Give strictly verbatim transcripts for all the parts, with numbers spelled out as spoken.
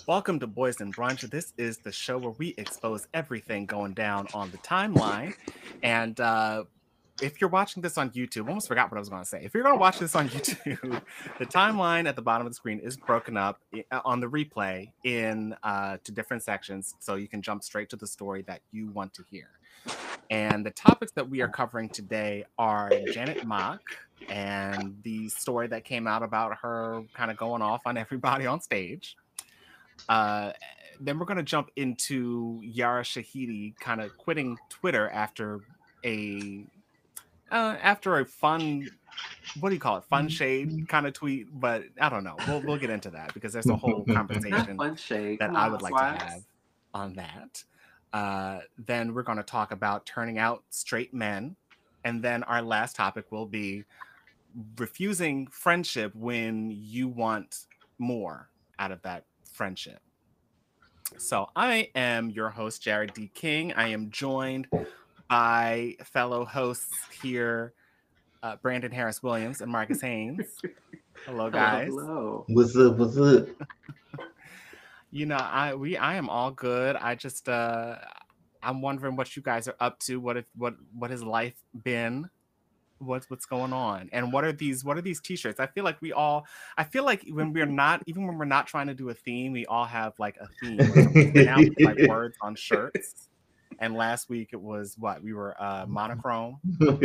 Welcome to Boys and Brunch. This is the show where we expose everything going down on the timeline. And uh, if you're watching this on YouTube, I almost forgot what I was going to say. If you're going to watch this on YouTube, the timeline at the bottom of the screen is broken up uh, on the replay in uh, to different sections, so you can jump straight to the story that you want to hear. And the topics that we are covering today are Janet Mock and the story that came out about her kind of going off on everybody on stage. Uh, then we're going to jump into Yara Shahidi kind of quitting Twitter after a uh, after a fun, what do you call it, fun shade kind of tweet. But I don't know. We'll we'll get into that because there's a whole conversation Fun shade. that Come I on, would like Swags. to have on that. Uh, then we're going to talk about turning out straight men, and then our last topic will be refusing friendship when you want more out of that friendship. So I am your host, Jared D. King. I am joined by fellow hosts here, uh, Brandon Harris Williams and Marcus Haynes. Hello, guys. Hello. What's up? What's up? You know, I we I am all good. I just uh I'm wondering what you guys are up to. What if what what has life been? What's what's going on? And what are these what are these t-shirts? I feel like we all I feel like when we're not even when we're not trying to do a theme, we all have like a theme. Like, now we like words on shirts. And last week it was what? We were uh monochrome.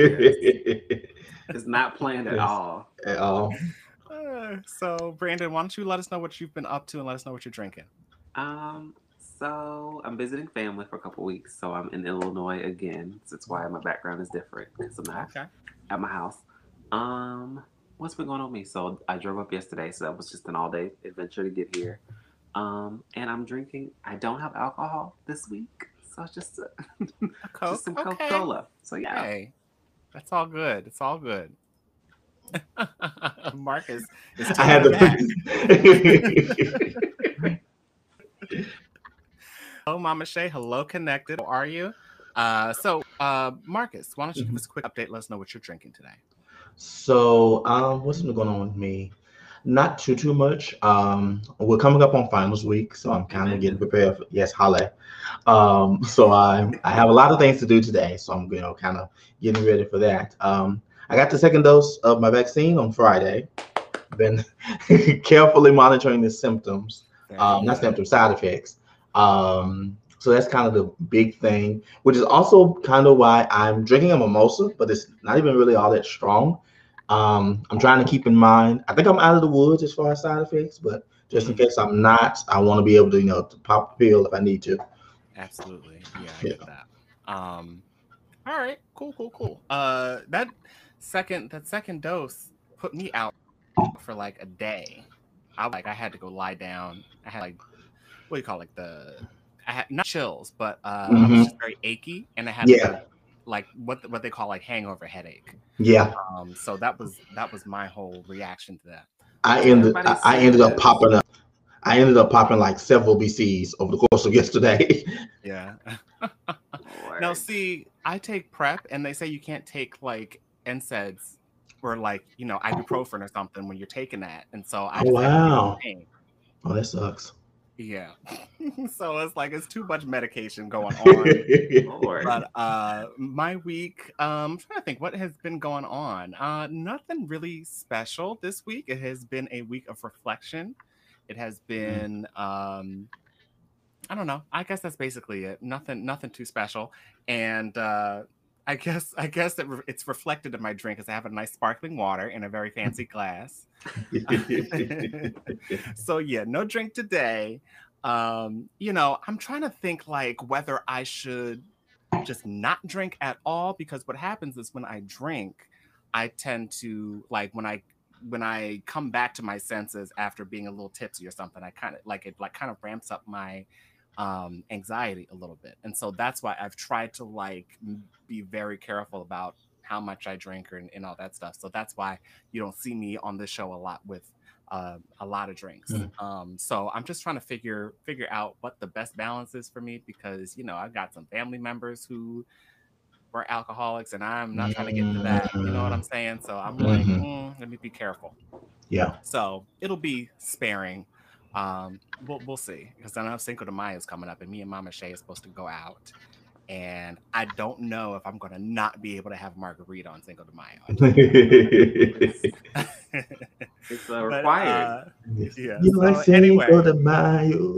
It's not planned at Yes. all. At all. Uh, so Brandon, why don't you let us know what you've been up to and let us know what you're drinking? Um, so I'm visiting family for a couple weeks, so I'm in Illinois again. So that's why my background is different because I'm not Okay. at my house. Um, what's been going on with me? So I drove up yesterday, so that was just an all-day adventure to get here. Um, and I'm drinking. I don't have alcohol this week, so it's just, uh, A Coke? just some Okay. Coca-Cola. So yeah. Hey, that's all good. It's all good. Marcus is I had to. back. Hello, Mama Shay. Hello, Connected. How are you? Uh, so, uh, Marcus, why don't you give us a quick update? Let us know what you're drinking today. So, um, what's been going on with me? Not too too much. Um, we're coming up on finals week, so I'm kind of getting prepared for yes, holla. Um, so I I have a lot of things to do today, so I'm you know kind of getting ready for that. Um, I got the second dose of my vaccine on Friday. Been carefully monitoring the symptoms, Very um, not good. symptoms, side effects. Um, so that's kind of the big thing, which is also kind of why I'm drinking a mimosa, but it's not even really all that strong. Um, I'm trying to keep in mind, I think I'm out of the woods as far as side effects, but just in Mhm. case I'm not, I want to be able to, you know, to pop a pill if I need to. Absolutely. Yeah, I get that. Um, all right, cool, cool, cool. Uh, that second that second dose put me out for like a day. I like I had to go lie down. I had like what do you call it, like the I had not chills, but uh, I was Mhm. just very achy, and I had like, Yeah, a, like what what they call like hangover headache. yeah. Um, so that was that was my whole reaction to that. I That's what ended, everybody I, I ended up says. popping up. I ended up popping like several B Cs over the course of yesterday. Yeah. Now, Lord. see, I take prep, and they say you can't take like N SAIDs or like you know ibuprofen or something when you're taking that, and so I Oh just had to deal with wow. the pain. Oh, that sucks. Yeah. So it's like it's too much medication going on. Lord. But uh my week, um I'm trying to think what has been going on. Uh nothing really special this week. It has been a week of reflection. It has been um I don't know. I guess that's basically it. Nothing nothing too special. And uh I guess I guess it re- it's reflected in my drink because I have a nice sparkling water in a very fancy glass. So yeah, no drink today. Um, you know, I'm trying to think like whether I should just not drink at all because what happens is when I drink, I tend to like when I when I come back to my senses after being a little tipsy or something, I kind of like it like kind of ramps up my um anxiety a little bit. And so that's why I've tried to like m- be very careful about how much I drink and, and all that stuff. So that's why you don't see me on this show a lot with uh, a lot of drinks. Mm. Um, so I'm just trying to figure figure out what the best balance is for me because you know I've got some family members who were alcoholics, and I'm not trying to get into that. You know what I'm Mm, saying? So I'm like, mhm. mm, let me be careful. Yeah. So it'll be sparing, Um, we'll we'll see, because I know Cinco de Mayo is coming up, and me and Mama Shay is supposed to go out, and I don't know if I'm gonna not be able to have margarita on Cinco de Mayo. I just It's uh, but, required. uh, yeah. You like So Cinco anyway, de Mayo.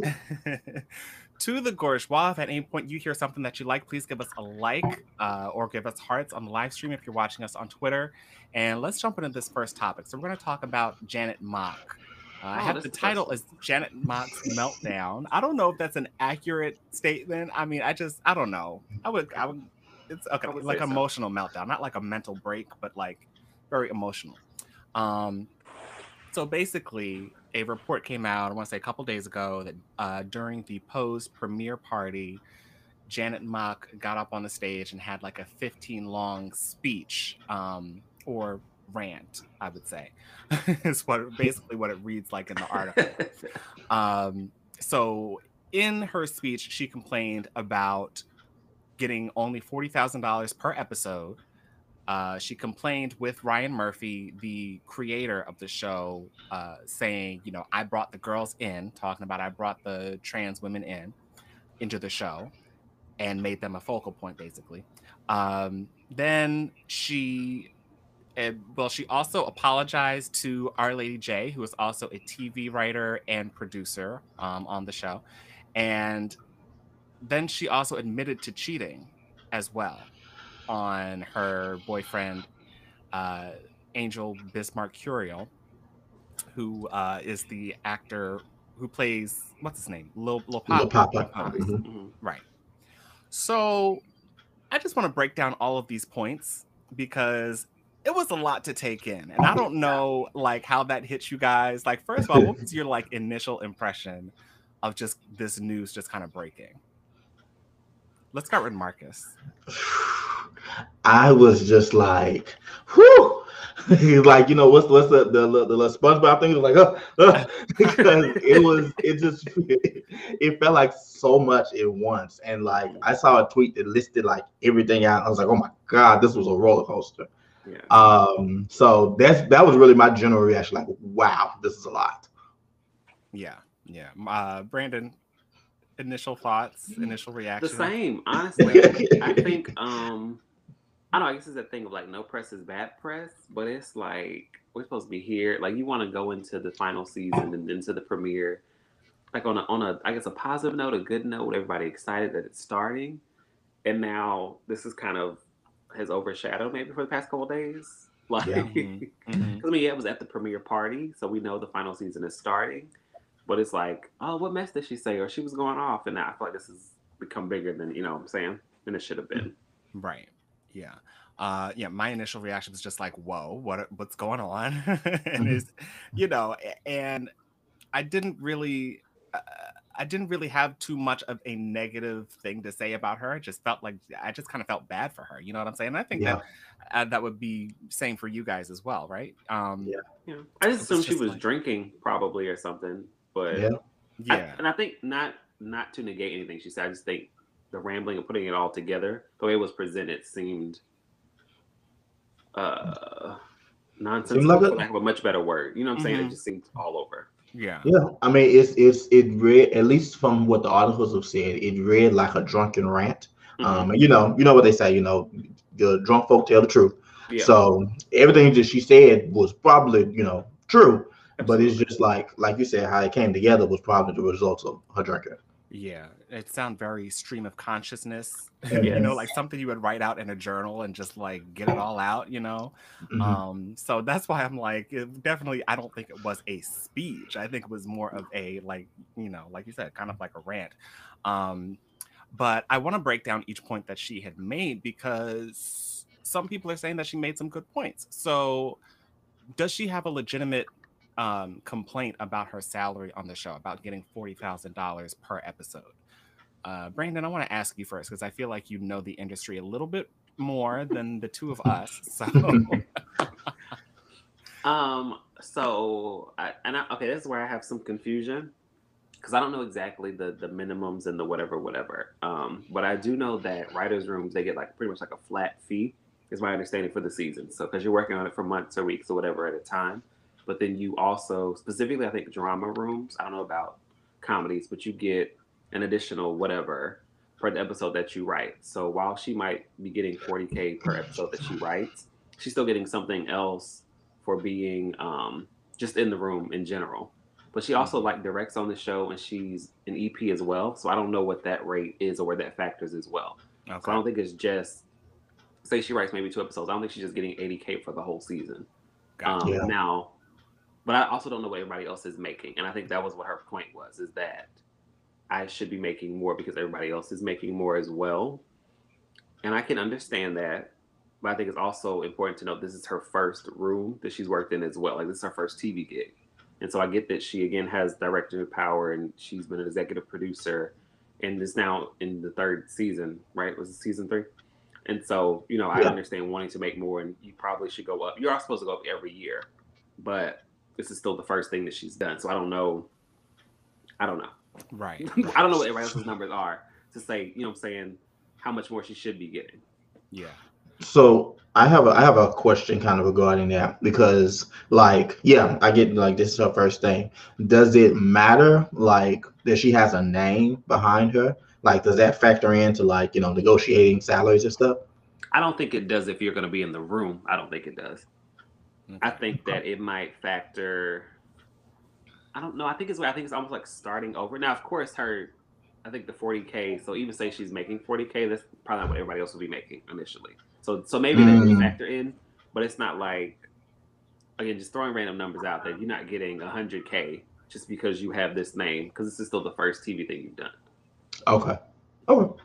to the Gorgeois, if at any point you hear something that you like, please give us a like uh, or give us hearts on the live stream if you're watching us on Twitter. And let's jump into this first topic. So we're going to talk about Janet Mock. Uh, I Oh, have that's the the title first as Janet Mock's Meltdown. I don't know if that's an accurate statement. I mean, I just, I don't know. I would, I would, it's okay, I would like say so. emotional meltdown, not like a mental break, but like very emotional. Um, so basically, a report came out, I want to say a couple days ago, that uh, during the Pose premiere party, Janet Mock got up on the stage and had like a fifteen long speech, um, or rant, I would say, is what basically what it reads like in the article. Um, so in her speech, she complained about getting only forty thousand dollars per episode. Uh, she complained with Ryan Murphy, the creator of the show, uh, saying, you know, I brought the girls in, talking about I brought the trans women in into the show and made them a focal point, basically. Um, then she, uh, well, she also apologized to Our Lady J, who is also a T V writer and producer um, on the show. And then she also admitted to cheating as well on her boyfriend, uh, Angel Bismarck Curiel, who uh, is the actor who plays, what's his name? Lil, Lil Little Papa. Papa. Papa. Mhm. Mhm. Right. So I just want to break down all of these points because it was a lot to take in. And I don't know like how that hits you guys. Like, first of all, what was your like initial impression of just this news just kind of breaking? Let's start with Marcus. I was just like, whew. Like, you know, what's what's the the, the, the little SpongeBob thing? It was like, uh, uh, because it was it just it felt like so much at once. And like I saw a tweet that listed like everything out. I was like, oh my God, this was a roller coaster. Yeah. Um, so that's that was really my general reaction, like, wow, this is a lot. Yeah, yeah. Uh, Brandon, initial thoughts, initial The reaction. same, honestly. I think um I don't know, I guess it's that thing of like no press is bad press, but it's like we're supposed to be here. Like you want to go into the final season and into the premiere, like on a on a I guess a positive note, a good note, everybody excited that it's starting. And now this is kind of has overshadowed maybe for the past couple of days. Like Yeah. Mhm, because mhm. I mean, yeah, it was at the premiere party, so we know the final season is starting. But it's like, oh, what mess did she say? Or she was going off, and now I feel like this has become bigger than you know what I'm saying than it should have been. Right. Yeah. Uh, yeah. My initial reaction was just like, "Whoa, what? What's going on?" And Mhm. it's, you know, a- and I didn't really, uh, I didn't really have too much of a negative thing to say about her. I just felt like I just kind of felt bad for her. You know what I'm saying? And I think Yeah. that uh, that would be same for you guys as well, right? Um, Yeah. Yeah, I just it was assumed she just was like, drinking probably or something. But Yeah. I, yeah, and I think not not to negate anything she said. I just think the rambling and putting it all together, the way it was presented, seemed uh Seemed nonsensical, like for a lack of a much better word. You know what I'm saying? It hmm just seemed all over. yeah, yeah. I mean, it's it's it read, at least from what the articles have said, it read like a drunken rant. Hmm. Um, and you know, you know what they say, you know, the drunk folk tell the truth. Yeah, So everything that she said was probably, you know, true, but it's absolutely. just like like you said, how it came together was probably the result of her drinking. yeah. It sounds very stream of consciousness. You know, Mhm. like Yes. something you would write out in a journal and just like get it all out. You know, Mhm. um, so that's why I'm like, it definitely. I don't think it was a speech. I think it was more of a like, you know, like you said, kind of like a rant. Um, but I want to break down each point that she had made because some people are saying that she made some good points. So does she have a legitimate um, complaint about her salary on the show, about getting forty thousand dollars per episode? Uh, Brandon, I want to ask you first because I feel like you know the industry a little bit more than the two of us. So, Um. So, I, and I, okay, this is where I have some confusion because I don't know exactly the the minimums and the whatever, whatever. Um. But I do know that writers' rooms they get like pretty much like a flat fee, is my understanding for the season. So, because you're working on it for months or weeks or whatever at a time. but then you also, specifically, I think drama rooms, I don't know about comedies, but you get an additional whatever for the episode that you write. So while she might be getting forty K per episode that she writes, she's still getting something else for being um, just in the room in general. But she also like directs on the show, and she's an E P as well. So I don't know what that rate is or where that factors as well. Okay. So I don't think it's just, say she writes maybe two episodes. I don't think she's just getting eighty K for the whole season. Um, yeah. Now, but I also don't know what everybody else is making. And I think that was what her point was, is that I should be making more because everybody else is making more as well. And I can understand that. But I think it's also important to note this is her first room that she's worked in as well. Like, this is her first T V gig. And so I get that she, again, has director power, and she's been an executive producer, and is now in the third season, right? Was it season three? And so, you know, I yeah. understand wanting to make more, and you probably should go up. You are supposed to go up every year, but this is still the first thing that she's done. So I don't know. I don't know. Right. I don't know what everybody else's numbers are to say, you know what I'm saying, how much more she should be getting. Yeah. So I have a I have a question kind of regarding that, because like, yeah, I get like this is her first thing. Does it matter like that she has a name behind her? Like, does that factor into like, you know, negotiating salaries and stuff? I don't think it does if you're going to be in the room. I don't think it does. Okay. I think that it might factor. I don't know. I think it's I think it's almost like starting over. Now, of course, her. I think the forty K. So even say she's making forty K, that's probably not what everybody else will be making initially. So so maybe mm. that would factor in, but it's not like, again, just throwing random numbers out there. You're not getting one hundred K just because you have this name, because this is still the first T V thing you've done. Okay. Okay.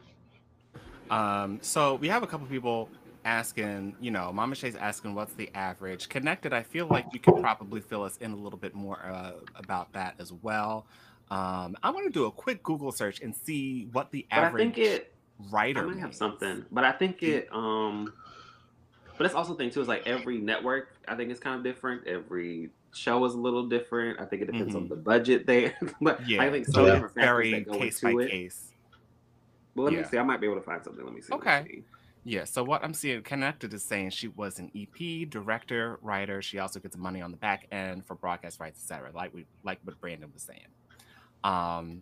Um. So we have a couple people asking, you know, Mama Shay's asking what's the average. Connected, I feel like you could probably fill us in a little bit more uh, about that as well. Um, I want to do a quick Google search and see what the but average I think it, writer I might makes. have something, but I think it, um, but that's also the thing too, is like every network, I think it's kind of different. Every show is a little different. I think it depends mm-hmm. on the budget there. But yeah. I think so yeah. different factors very that go case into by it. case. Well, let yeah. me see. I might be able to find something. Let me see. Okay. Me see. Yeah, so what I'm seeing, Connected is saying she was an E P, director, writer. She also gets money on the back end for broadcast rights, et cetera. Like we, like what Brandon was saying. Um,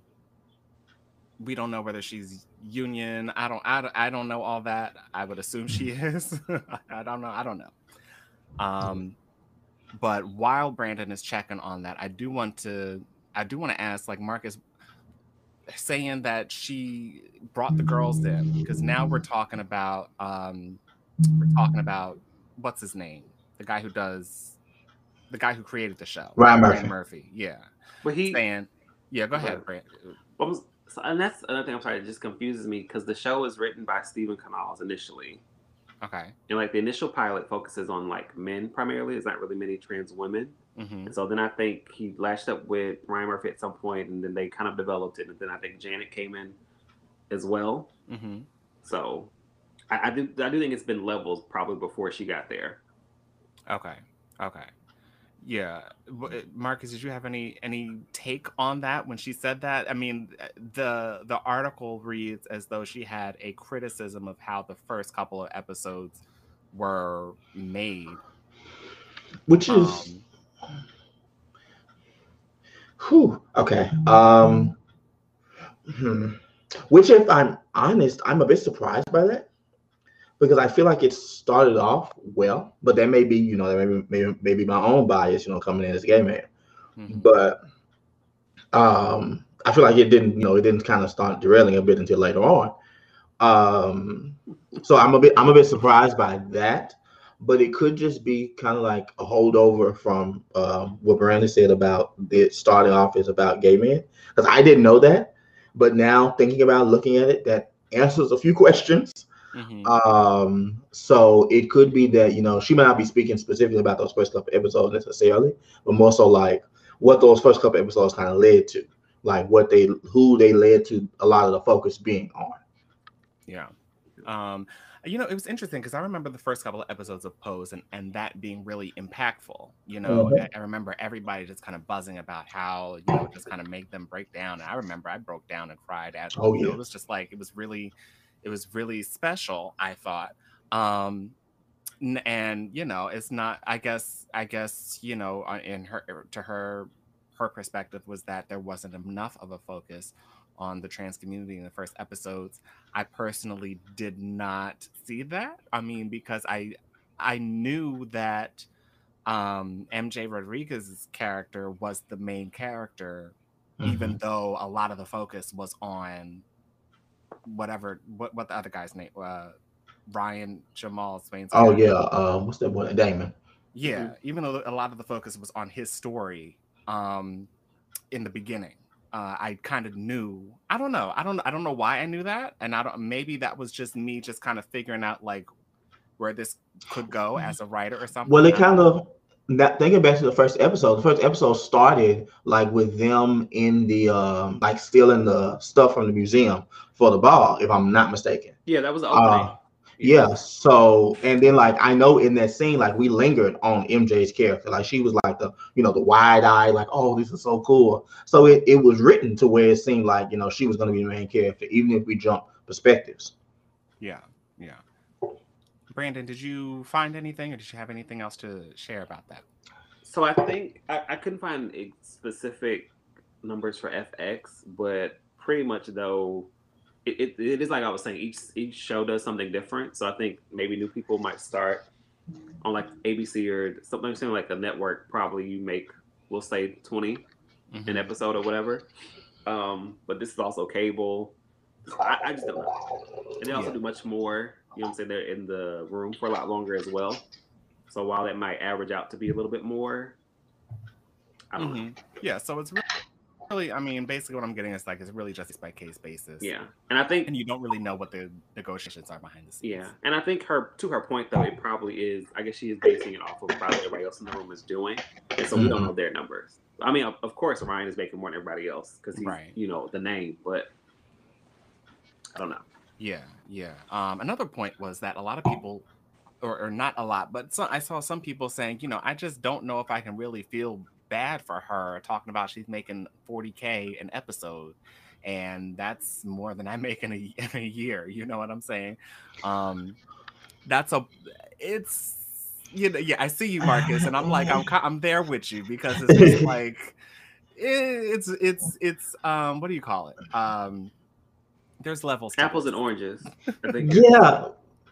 we don't know whether she's union. I don't, I don't, I don't know all that. I would assume she is. I don't know. I don't know. Um, but while Brandon is checking on that, I do want to, I do want to ask, like Marcus saying that she brought the girls in, because now we're talking about, um, we're talking about what's his name, the guy who does, the guy who created the show, Ryan Murphy. Ryan Murphy. Yeah. But he saying, yeah, go ahead, Brandon. What So, and that's another thing, I'm sorry, it just confuses me, because the show is written by Stephen Canals initially. Okay. And like the initial pilot focuses on like men primarily. There's not really many trans women. Mm-hmm. And so then I think he lashed up with Ryan Murphy at some point, and then they kind of developed it. And then I think Janet came in as well. Mm-hmm. So I, I do I do think it's been levels probably before she got there. Okay. Okay. Yeah, Marcus, did you have any any take on that when she said that? I mean, the the article reads as though she had a criticism of how the first couple of episodes were made, which is, um, whew, okay. Um, hmm. Which, if I'm honest, I'm a bit surprised by that, because I feel like it started off well, but that may be, you know, that maybe maybe maybe my own bias, you know, coming in as a gay man. Mm-hmm. But um, I feel like it didn't, you know, it didn't kind of start derailing a bit until later on. Um, so I'm a bit, I'm a bit surprised by that. But it could just be kind of like a holdover from um, what Brandon said about it starting off as about gay men, because I didn't know that. But now thinking about looking at it, that answers a few questions. Mm-hmm. Um, so it could be that, you know, she might not be speaking specifically about those first couple episodes necessarily, but more so like what those first couple episodes kind of led to, like what they, who they led to a lot of the focus being on. Yeah. Um, you know, it was interesting because I remember the first couple of episodes of Pose and, and that being really impactful. You know, mm-hmm. I, I remember everybody just kind of buzzing about how, you know, just kind of make them break down. And I remember I broke down and cried at oh, you yeah. know, it was just like, it was really, it was really special, I thought. Um, N- and you know, it's not. I guess. I guess you know, uh, in her to her, her perspective was that there wasn't enough of a focus on the trans community in the first episodes. I personally did not see that. I mean, because I I knew that um, M J Rodriguez's character was the main character, even Mhm. though a lot of the focus was on whatever what what the other guy's name, uh, Ryan Jamal Swain's Oh character. yeah, uh, what's that boy? Damon. Yeah, Mhm. even though a lot of the focus was on his story um, in the beginning. Uh, I kind of knew. I don't know. I don't. I don't know why I knew that, and I don't. Maybe that was just me, just kind of figuring out like where this could go as a writer or Well, something. it I don't kind know. of that thinking back to the first episode. The first episode started like with them in the um like stealing the stuff from the museum for the ball, if I'm not mistaken. Yeah, that was the opening. Uh Yeah. yeah, so and then like I know in that scene, like we lingered on M J's character. Like she was like the you know the wide eye, like, oh, this is so cool. So it, it was written to where it seemed like you know she was gonna be the main character, even if we jump perspectives. Yeah, yeah. Brandon, did you find anything, or did you have anything else to share about that? So I think I, I couldn't find ex- specific numbers for F X, but pretty much though, it, it, it is like I was saying, each each show does something different. So I think maybe new people might start on like A B C or something, something like a network. Probably you make, we'll say twenty an Mhm. episode or whatever. Um, but this is also cable. So I, I just don't know. And they also Yeah. do much more. You know what I'm saying? They're in the room for a lot longer as well. So while that might average out to be a little bit more, I don't know. Mhm. Yeah. So it's really, I mean, basically what I'm getting is like it's really just case by case basis, Yeah, and I think and you don't really know what the negotiations are behind the scenes. yeah, and I think her to her point though, it probably is. I guess she is basing it off of probably what everybody else in the room is doing, and so we don't Mhm. know their numbers. I mean, of, of course, Ryan is making more than everybody else because he's Right. you know the name, but I don't know. Yeah, yeah. Um, another point was that a lot of people, or, or not a lot, but some, I saw some people saying, you know, I just don't know if I can really feel bad for her, talking about she's making forty K an episode, and that's more than I make in a, in a year. You know what I'm saying? Um, that's a, it's, you know, yeah, I see you, Marcus, and I'm like, I'm, ki- I'm there with you because it's just like, it's, it's, it's, um, what do you call it? Um, there's levels to Apples this. and oranges. I think. you're- Yeah.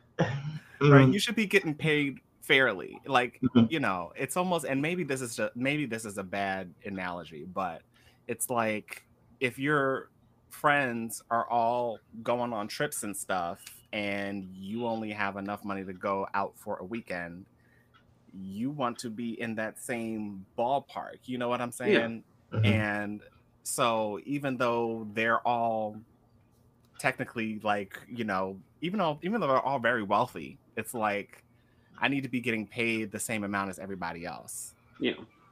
Right, Mm, you should be getting paid fairly, like mhm. you know, it's almost, and maybe this is just, maybe this is a bad analogy, but it's like if your friends are all going on trips and stuff and you only have enough money to go out for a weekend, you want to be in that same ballpark, you know what I'm Yeah. saying? Mhm. And so even though they're all technically like, you know, even though even though they're all very wealthy, it's like I need to be getting paid the same amount as everybody else. Yeah.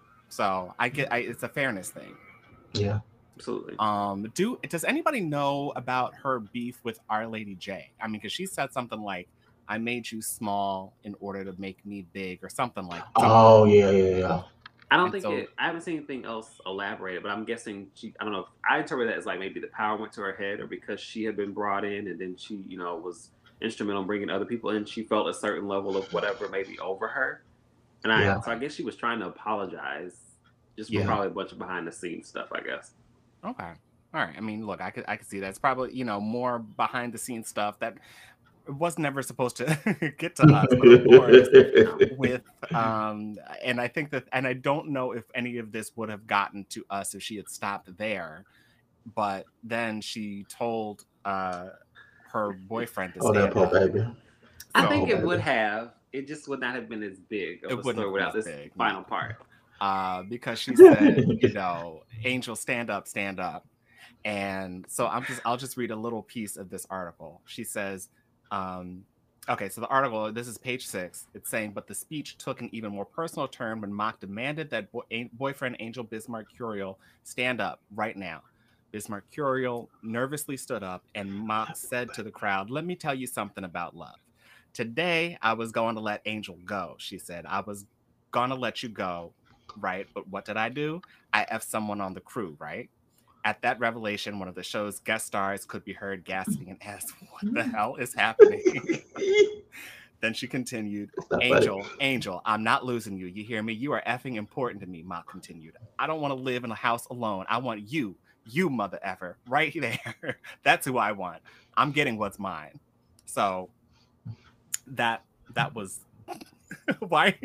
So I get I, it's a fairness thing. Yeah. Absolutely. Um, do does anybody know about her beef with Our Lady J? I mean, because she said something like, "I made you small in order to make me big," or something like. Something. Oh yeah, yeah, yeah. I don't And think so, it. I haven't seen anything else elaborated, but I'm guessing she. I don't know. If, I interpret that as like maybe the power went to her head, or because she had been brought in, and then she, you know, was instrumental in bringing other people in. She felt a certain level of whatever maybe over her, and I. Yeah. So I guess she was trying to apologize, just for Yeah. probably a bunch of behind the scenes stuff. I guess. okay, all right. I mean, look, I could I could see that. It's probably, you know, more behind the scenes stuff that was never supposed to get to us, but of course with um and I think that, and I don't know if any of this would have gotten to us if she had stopped there, but then she told uh her boyfriend to Oh, that stand poor up. baby. I So think it baby. would have. It just would not have been as big of It a wouldn't story have without been this as big, final no. part. uh because she said, you know, Angel, stand up, stand up. And so I'm just I'll just read a little piece of this article. She says, um, okay, so the article, this is page six. It's saying, but the speech took an even more personal turn when Mock demanded that boy, a- boyfriend Angel Bismarck Curiel stand up right now. Bismarck Curiel nervously stood up, and Mock said to the crowd, "Let me tell you something about love. Today, I was going to let Angel go," she said. "I was going to let you go, right? But what did I do? I F someone on the crew, right?" At that revelation, one of the show's guest stars could be heard gasping and asked, "What the hell is happening?" Then she continued, It's not Angel, funny. Angel, I'm not losing you. You hear me? You are effing important to me, Ma continued. I don't want to live in a house alone. I want you, you mother effer, right there. That's who I want. I'm getting what's mine. So that that was why.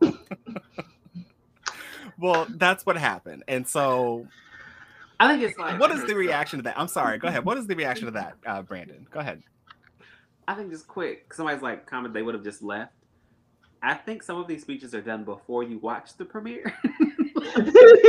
Well, that's what happened. And so I think it's like, what is the reaction to that? I'm sorry. Go ahead. What is the reaction to that, uh, Brandon? Go ahead. I think just quick. Somebody's like comment they would have just left. I think some of these speeches are done before you watch the premiere. So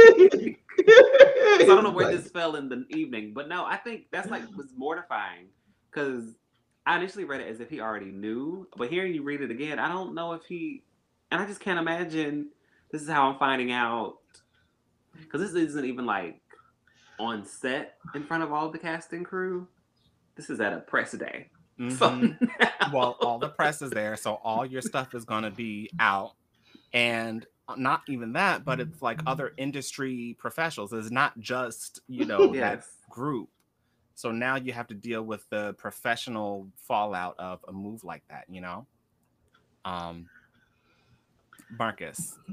I don't know where this fell in the evening, but no, I think that's like was mortifying because I initially read it as if he already knew, but hearing you read it again, I don't know if he, and I just can't imagine this is how I'm finding out because this isn't even like on set in front of all of the casting crew. This is at a press day. Mm-hmm. So well, all the press is there, so all your stuff is going to be out. And not even that, but it's like other industry professionals. It's not just, you know, yes. that group. So now you have to deal with the professional fallout of a move like that, you know? Um, Marcus.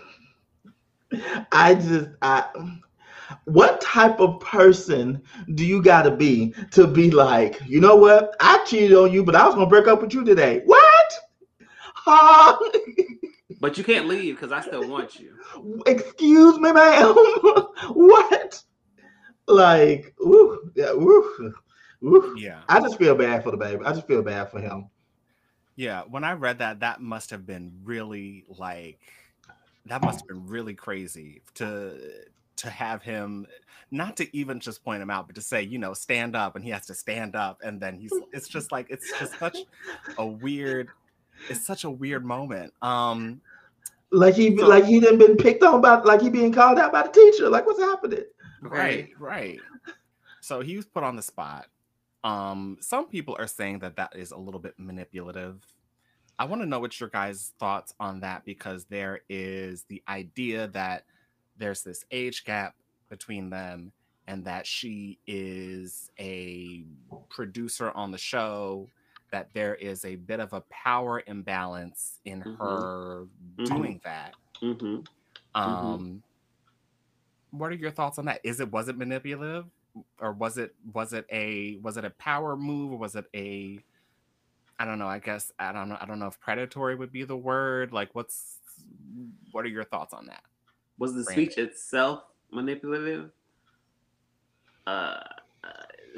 I just, I, what type of person do you got to be to be like, you know what? I cheated on you, but I was going to break up with you today. What? Huh? But you can't leave because I still want you. Excuse me, ma'am. What? Like, ooh, yeah, ooh, ooh. Yeah. I just feel bad for the baby. I just feel bad for him. Yeah. When I read that, that must have been really like, that must have been really crazy to to have him, not to even just point him out, but to say, you know, stand up, and he has to stand up, and then he's, it's just like, it's just such a weird, it's such a weird moment. Um, like he, so, like he didn't been picked on by, like he being called out by the teacher. Like, what's happening? Right, right. So he was put on the spot. Um, some people are saying that that is a little bit manipulative. I want to know what your guys' thoughts on that, because there is the idea that there's this age gap between them and that she is a producer on the show, that there is a bit of a power imbalance in mm-hmm. her mm-hmm. doing that. Mm-hmm. Um, mm-hmm. What are your thoughts on that? Is it, was it manipulative, or was it, was it a, was it a power move, or was it a, I don't know, I guess, I don't know, I don't know if predatory would be the word. Like, what's, what are your thoughts on that? Was the Brandon. Speech itself manipulative? Uh, uh,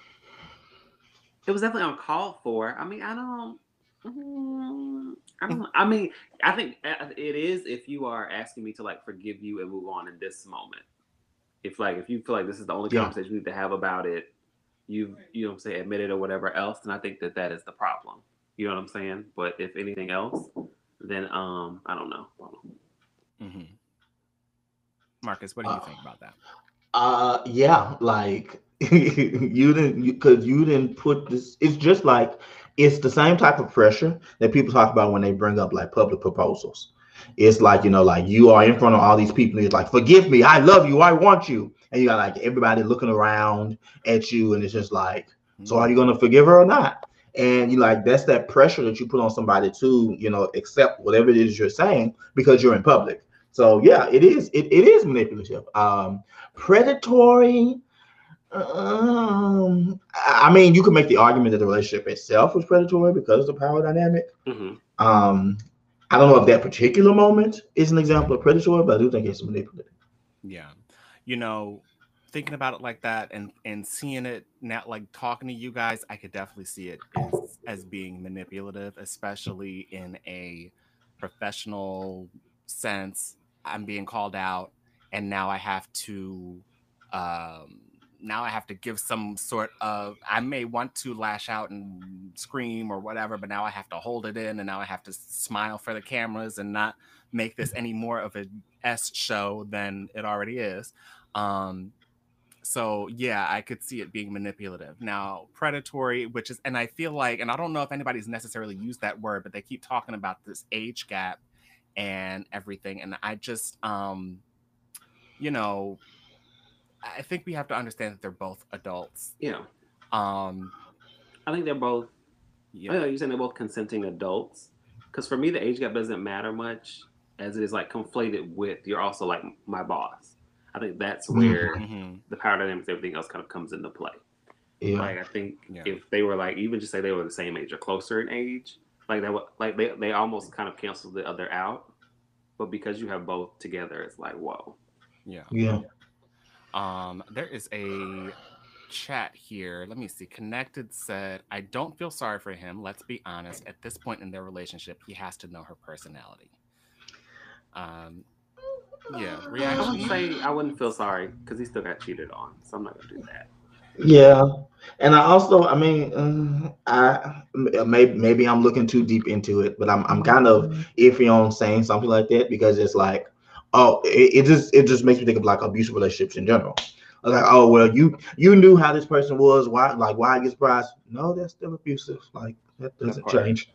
it was definitely uncalled for. I mean, I don't, mm, I don't know. I mean, I think it is if you are asking me to like forgive you and move on in this moment. If like, if you feel like this is the only yeah. conversation you need to have about it, you you know what I'm saying, admit it or whatever else, then I think that that is the problem. You know what I'm saying? But if anything else, then um, I don't know. I don't know. Mm-hmm. Marcus, what do you uh, think about that? Uh, yeah, like you didn't, because you, you didn't put this. It's just like it's the same type of pressure that people talk about when they bring up like public proposals. It's like, you know, like you are in front of all these people. And it's like, forgive me, I love you, I want you, and you got like everybody looking around at you, and it's just like, mm-hmm. so are you gonna forgive her or not? And you like that's that pressure that you put on somebody to, you know, accept whatever it is you're saying because you're in public. So yeah, it is. It, it is manipulative. Um, predatory. Um, I mean, you could make the argument that the relationship itself was predatory because of the power dynamic. Mm-hmm. Um, I don't know if that particular moment is an example of predatory, but I do think it's manipulative. Yeah, you know, thinking about it like that and and seeing it now, like talking to you guys, I could definitely see it as as being manipulative, especially in a professional sense. I'm being called out, and now I have to, um, now I have to give some sort of, I may want to lash out and scream or whatever, but now I have to hold it in, and now I have to smile for the cameras and not make this any more of a S show than it already is. Um, so yeah, I could see it being manipulative. Now, predatory, which is, and I feel like, and I don't know if anybody's necessarily used that word, but they keep talking about this age gap and everything. And I just, um, you know, I think we have to understand that they're both adults. Yeah. Um, I think they're both Yeah. Oh, you're saying they're both consenting adults? Because for me, the age gap doesn't matter much, as it is like conflated with you're also like my boss. I think that's where mm-hmm. the power dynamics, everything else kind of comes into play. Yeah. Like I think yeah. if they were like even just say they were the same age or closer in age, like that would like they they almost kind of cancel the other out. But because you have both together, it's like whoa. Yeah. Yeah. Um, there is a chat here. Let me see. Connected said, I don't feel sorry for him. Let's be honest. At this point in their relationship, he has to know her personality. Um, yeah. Reaction. I would say I wouldn't feel sorry because he still got cheated on, so I'm not gonna do that. Yeah, and I also, I mean, uh, I maybe maybe I'm looking too deep into it, but I'm I'm kind of iffy on saying something like that because it's like, oh, it, it just it just makes me think of like abusive relationships in general. Like, oh well, you you knew how this person was. Why like why are you surprised? No, that's still abusive. Like that doesn't change.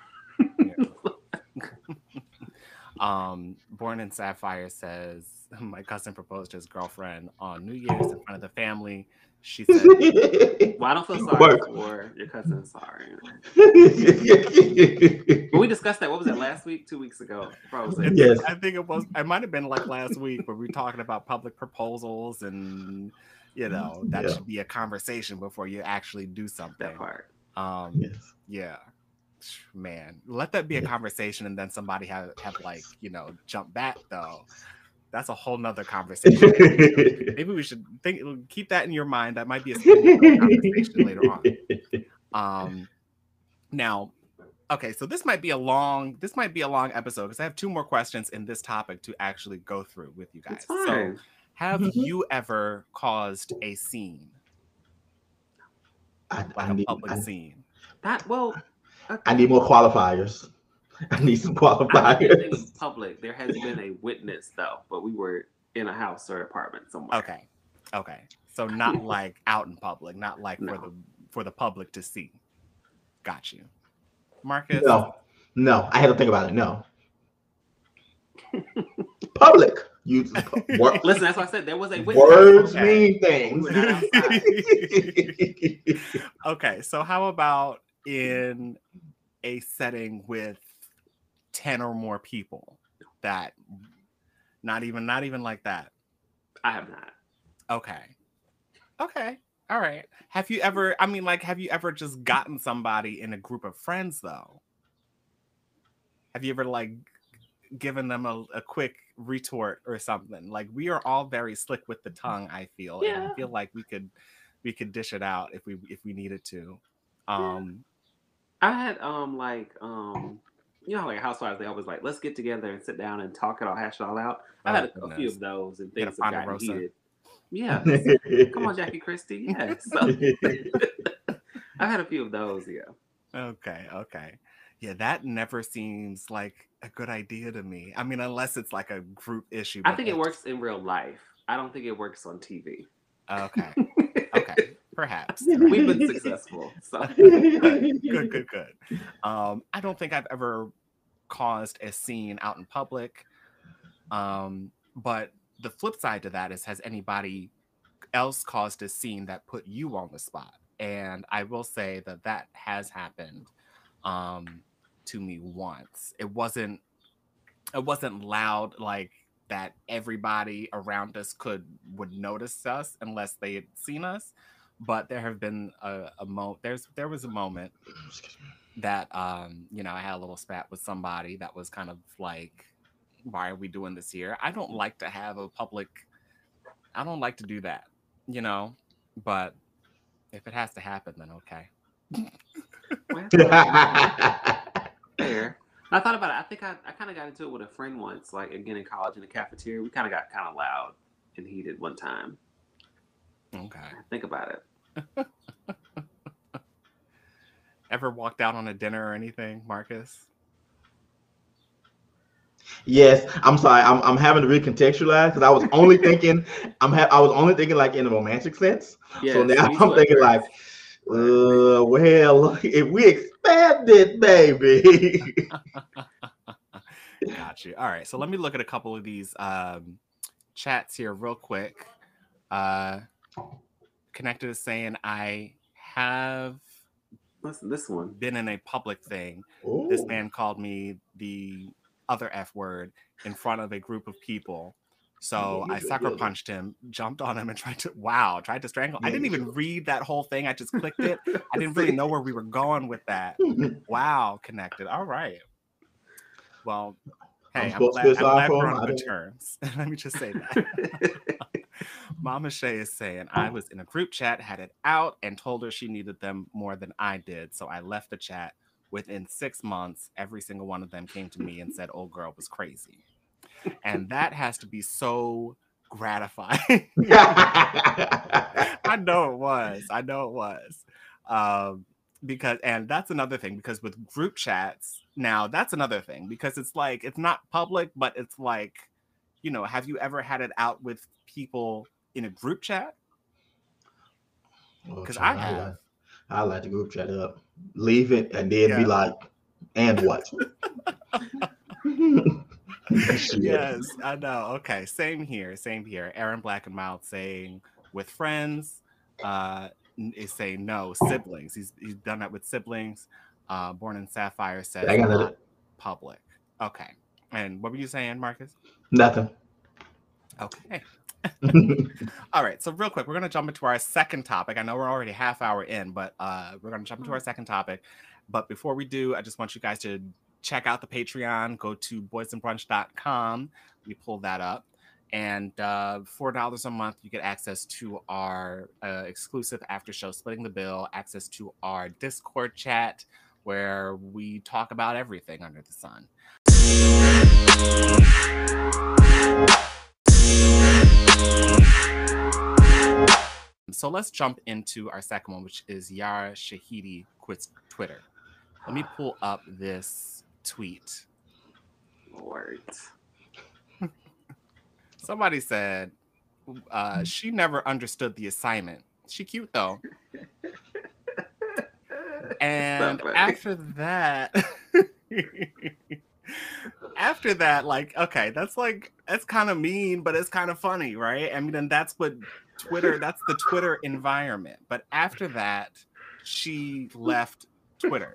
um, Born in Sapphire says my cousin proposed to his girlfriend on New Year's in front of the family. She said, well, I don't feel sorry Work. for your cousin. Sorry. But we discussed that. What was that, last week? Two weeks ago? Probably. Yes. I think it was. It might have been like last week, but we were talking about public proposals and, you know, that yeah. should be a conversation before you actually do something. That part. Um, yes. Yeah. Man, let that be a conversation and then somebody have, have like, you know, jump back, though. That's a whole nother conversation. Maybe we should think, keep that in your mind. That might be a conversation later on. Um, now, okay, so this might be a long, this might be a long episode because I have two more questions in this topic to actually go through with you guys. So, have mm-hmm. you ever caused a scene, I, like I a need, public I, scene? That well, okay. I need more qualifiers. I need some qualifiers. In public, there has been a witness though, but we were in a house or apartment somewhere. Okay, okay, so not like out in public, not like no. for the for the public to see. Got you, Marcus. No, no, I had to think about it. No, public. You wor- listen. That's why I said there was a witness. Words okay. mean things. We okay, so how about in a setting with ten or more people? That not even not even like that. I have not. Okay. Okay. All right. Have you ever, I mean, like, have you ever just gotten somebody in a group of friends though? Have you ever like given them a, a quick retort or something? Like, we are all very slick with the tongue, I feel. Yeah. And I feel like we could we could dish it out if we if we needed to. Um I had um like um you know, like housewives, they always like, let's get together and sit down and talk it all, hash it all out. I had a, a few of those and things have gotten heated. Yeah. Come on, Jackie Christie. Yeah. So I've had a few of those, yeah. Okay, okay. Yeah, that never seems like a good idea to me. I mean, unless it's like a group issue. I think it works in real life. I don't think it works on T V. Okay. Okay. Perhaps. We've been successful. So. Good, good, good, good. Um, I don't think I've ever caused a scene out in public. Um, but the flip side to that is, has anybody else caused a scene that put you on the spot? And I will say that that has happened um, to me once. It wasn't, it wasn't loud like that everybody around us could would notice us unless they had seen us. But there have been a, a moment, there's, there was a moment that, um, you know, I had a little spat with somebody that was kind of like, why are we doing this here? I don't like to have a public, I don't like to do that, you know, but if it has to happen, then okay. Fair. I thought about it. I think I, I kind of got into it with a friend once, like again in college in the cafeteria. We kind of got kind of loud and heated one time. Okay. Think about it. Ever walked out on a dinner or anything, Marcus? Yes, I'm sorry. I'm I'm having to recontextualize because I was only thinking I'm ha- I was only thinking like in a romantic sense. Yes, so now I'm thinking like, uh, well, if we expand it, baby. Got you. All right, so let me look at a couple of these um, chats here real quick. Uh, Connected is saying, I have Listen, this one. been in a public thing. Ooh. This man called me the other F word in front of a group of people. So Yeah, I you're sucker guilty. punched him, jumped on him, and tried to wow, tried to strangle. I Yeah, didn't you even should. read that whole thing. I just clicked it. I didn't really know where we were going with that. Wow, connected. All right. Well, I'm hey, I'm supposed to glad feel I'm sorry glad for we're him. on I good didn't. terms. Let me just say that. Mama Shay is saying I was in a group chat, had it out, and told her she needed them more than I did. So I left the chat. Within six months, every single one of them came to me and said, "Old girl was crazy," and that has to be so gratifying. I know it was. I know it was. Um, because, and that's another thing, because with group chats, now that's another thing, because it's like, it's not public, but it's like, you know, have you ever had it out with people in a group chat? Oh, Because child, I I have. like, I like the group chat up, leave it, and then be Yeah. like, and what? Shit. Yes, I know. Okay, same here. Same here. Aaron Black and Mild saying with friends, uh, n- is saying no siblings. He's he's done that with siblings. Uh, Born in Sapphire says I got not another- public. Okay, and what were you saying, Marcus? Nothing. Okay. All right. So real quick, we're gonna jump into our second topic. I know we're already half hour in, but uh, we're gonna jump into our second topic. But before we do, I just want you guys to check out the Patreon. Go to boys and brunch dot com. We pull that up. And uh, four dollars a month, you get access to our uh, exclusive after show, Splitting the Bill, access to our Discord chat, where we talk about everything under the sun. So let's jump into our second one, which is Yara Shahidi quits Twitter. Let me pull up this tweet. Lord. Somebody said uh, she never understood the assignment. She cute though. And So funny. after that, after that, like, okay, that's like, that's kind of mean, but it's kind of funny, right? I mean, and that's what Twitter, that's the Twitter environment. But after that, she left Twitter.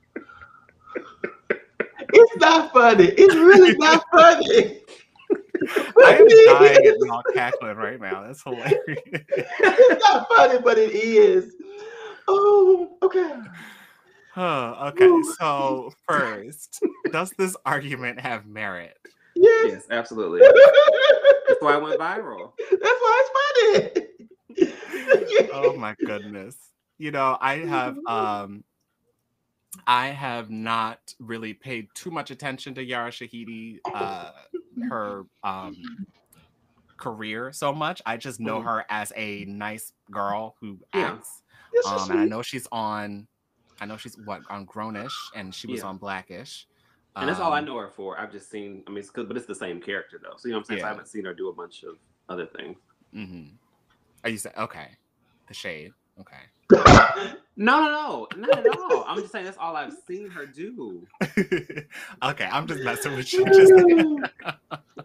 It's not funny. It's really not funny. I am dying at y'all cackling right now. That's hilarious. It's not funny, but it is. Oh, okay. Huh, okay, so first, does this argument have merit? Yes. Yes, absolutely. That's why it went viral. That's why it's funny. Oh my goodness. You know, I have um I have not really paid too much attention to Yara Shahidi, uh her um career so much. I just know Mhm. her as a nice girl who Yeah. acts. Yes, she's Um and I sweet. know she's on I know she's what on Grownish, and she was Yeah. on Blackish. And that's all I Um, know her for. I've just seen, I mean, it's good, but it's the same character though. So you know what I'm saying? So I Yeah. haven't seen her do a bunch of other things. mhm. Are you saying okay? The shade. Okay. No, no, no, not at all. I'm just saying that's all I've seen her do. Okay, I'm just messing with you. Just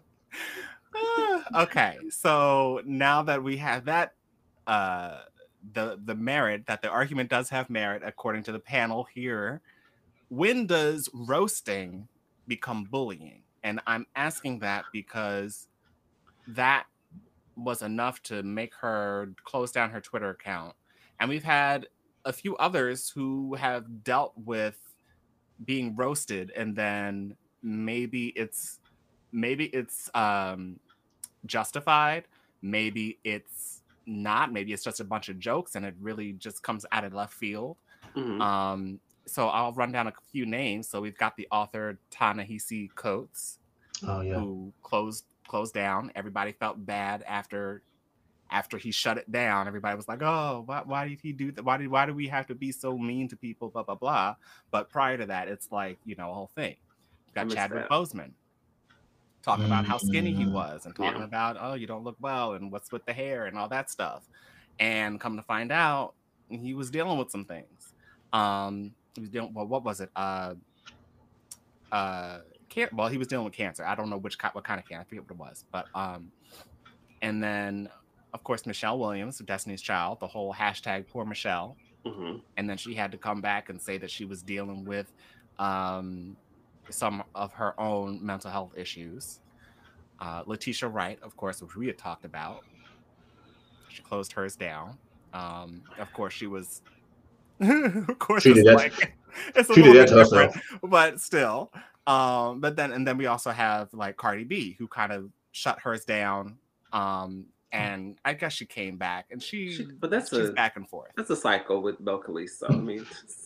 okay. So now that we have that, uh, the the merit that the argument does have merit according to the panel here. When does roasting become bullying? And I'm asking that because that was enough to make her close down her Twitter account. And we've had a few others who have dealt with being roasted, and then maybe it's maybe it's um justified, maybe it's not, maybe it's just a bunch of jokes and it really just comes out of left field. Mhm. Um so I'll run down a few names. So we've got the author Ta-Nehisi Coates, Oh yeah. who closed closed down. Everybody felt bad after after he shut it down. Everybody was like, "Oh, why, why did he do that? Why did why do we have to be so mean to people?" Blah blah blah. But prior to that, it's like, you know, a whole thing. You I got missed Chadwick that. Boseman talking about how skinny he Mm. was, and talking Yeah. about, oh, you don't look well, and what's with the hair and all that stuff. And come to find out, he was dealing with some things. Um, he was dealing. Well, what was it? Uh, uh, can- well, he was dealing with cancer. I don't know which kind, what kind of cancer. I forget what it was. But um, and then of course Michelle Williams, Destiny's Child, the whole hashtag Poor Michelle. Mm-hmm. And then she had to come back and say that she was dealing with um, some of her own mental health issues. Uh, Letitia Wright, of course, which we had talked about, she closed hers down. Um, of course, she was, of course, She it's did that. like it's a She little did that bit to different, herself. but still. Um, but then, and then we also have like Cardi B, who kind of shut hers down. Um, and I guess she came back, and she, She, but that's she's a back and forth. that's a cycle with Belcalis. So I mean,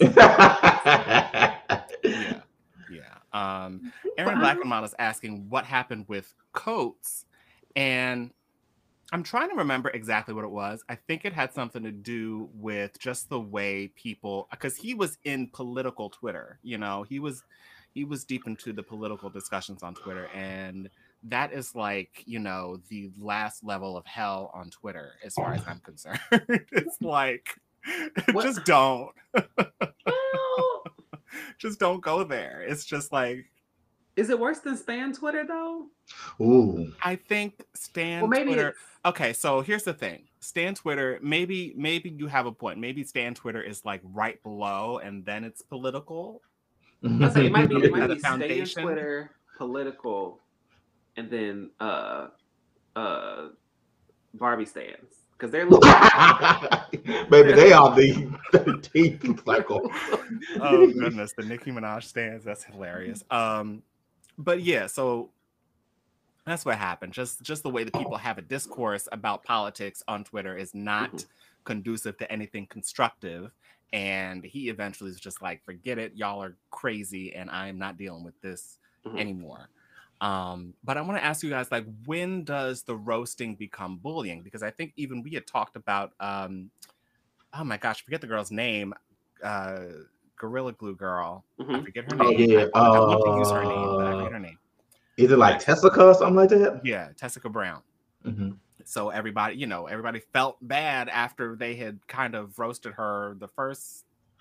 yeah, yeah. Um, Aaron But I don't- Blackenmouth is asking what happened with Coates, and I'm trying to remember exactly what it was. I think it had something to do with just the way people, because he was in political Twitter. You know, he was he was deep into the political discussions on Twitter, and that is like, you know, the last level of hell on Twitter, as far as I'm concerned. It's like, What? just don't. Well, Just don't go there. It's just like, is it worse than Stan Twitter though? Ooh. I think Stan Well, maybe Twitter. it's Okay, so here's the thing. Stan Twitter, maybe maybe you have a point. Maybe Stan Twitter is like right below, and then it's political. I'll say it might be it At might the be Stan foundation. Twitter, political, and then uh uh Barbie stands because they're little. Baby, they are the thirteenth cycle. Oh goodness, the Nicki Minaj stands. That's hilarious. Um, but yeah, so that's what happened. Just just the way that people have a discourse about politics on Twitter is not Mhm. conducive to anything constructive. And he eventually is just like, forget it, y'all are crazy, and I'm not dealing with this Mhm. anymore. Um, but I want to ask you guys, like, when does the roasting become bullying? Because I think even we had talked about, um, oh my gosh, I forget the girl's name, uh, Gorilla Glue Girl. I Mhm. forget her Oh name. yeah. I, I want to use her name, but I Uh, forget her name. is it like Tessica or something like that? Yeah, Tessica Brown. Mm-hmm. So everybody, you know, everybody felt bad after they had kind of roasted her the first.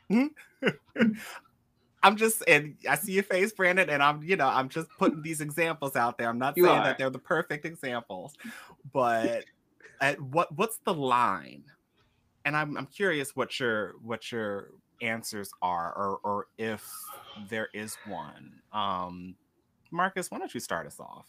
I'm just, and I see your face, Brandon, and I'm, you know, I'm just putting these examples out there. I'm not You saying are. that they're the perfect examples, but at what what's the line? And I'm I'm curious what your what your answers are, or or if there is one. Um, Marcus, why don't you start us off?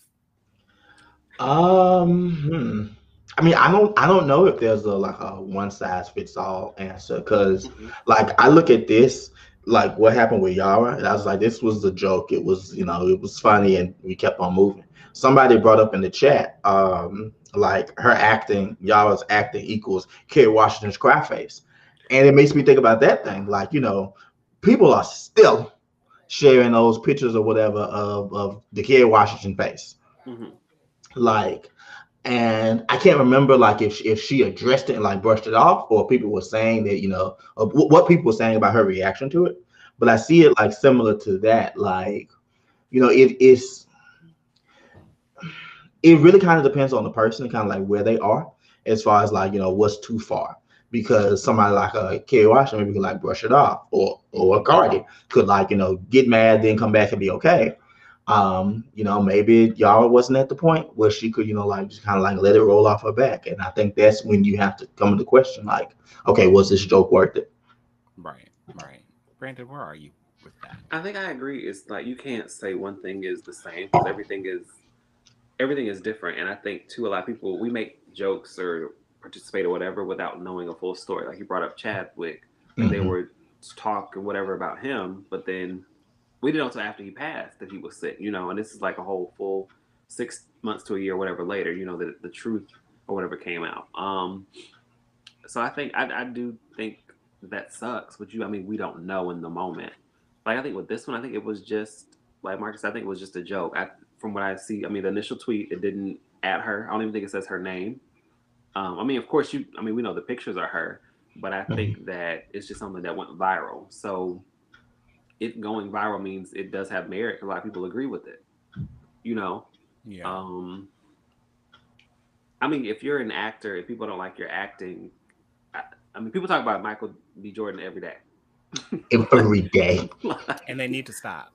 Um, hmm. I mean, I don't, I don't know if there's a like a one size fits all answer because, Mhm. like, I look at this, like what happened with Yara, and I was like, this was a joke. It was, you know, it was funny, and we kept on moving. Somebody brought up in the chat, um, like her acting, Yara's acting equals Kerry Washington's cry face, and it makes me think about that thing. Like, you know, people are still sharing those pictures or whatever of of the Kerry Washington face. Mhm. Like, and I can't remember like if she, if she addressed it and like brushed it off, or people were saying that, you know, uh, wh- what people were saying about her reaction to it. But I see it like similar to that. Like, you know, it is. It really kind of depends on the person, kind of like where they are, as far as like, you know, what's too far. Because somebody like a Kerry Washington maybe could like brush it off, or or a Cardi could like, you know, get mad, then come back and be okay. Um, you know, maybe y'all wasn't at the point where she could, you know, like just kind of like let it roll off her back. And I think that's when you have to come to the question, like, okay, was this joke worth it? Right, right. Brandon, where are you with that? I think I agree. It's like you can't say one thing is the same because everything is everything is different. And I think too, a lot of people we make jokes or participate or whatever without knowing a full story. Like you brought up Chadwick, like they Mhm. were talk or whatever about him, but then we didn't know until after he passed that he was sick, you know. And this is like a whole full six months to a year, whatever later, you know, that the truth or whatever came out. Um, so I think I, I do think that sucks, but you, I mean, we don't know in the moment. Like I think with this one, I think it was just like Marcus. I think it was just a joke. I, from what I see, I mean, the initial tweet it didn't add her. I don't even think it says her name. Um, I mean, of course, you. I mean, we know the pictures are her, but I think that it's just something that went viral. So it going viral means it does have merit. A lot of people agree with it. You know. Yeah. Um, I mean, if you're an actor, if people don't like your acting, I, I mean, people talk about Michael B. Jordan every day. Every day. And they need to stop.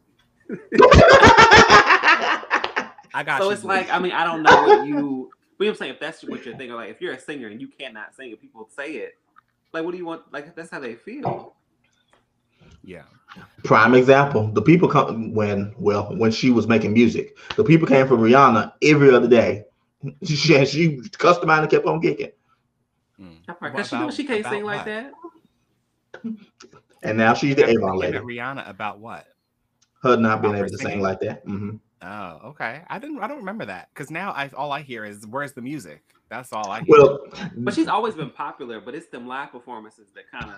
I got so you. it's like, I mean, I don't know what you, but I'm saying if that's what you're thinking, like if you're a singer and you cannot sing and people say it, Like, what do you want? Like, that's how they feel. Yeah. Prime example. The people come when well when she was making music. The people came from Rihanna every other day. She she customized and kept on kicking. Because she knows she can't sing like what? that. And now she's the Avon lady. At Rihanna about what? Her not about being her able to singing? sing like that. Mm-hmm. Oh, okay. I didn't. I don't remember that because now I all I hear is where's the music. That's all I hear. Well, but she's always been popular. But it's them live performances that kind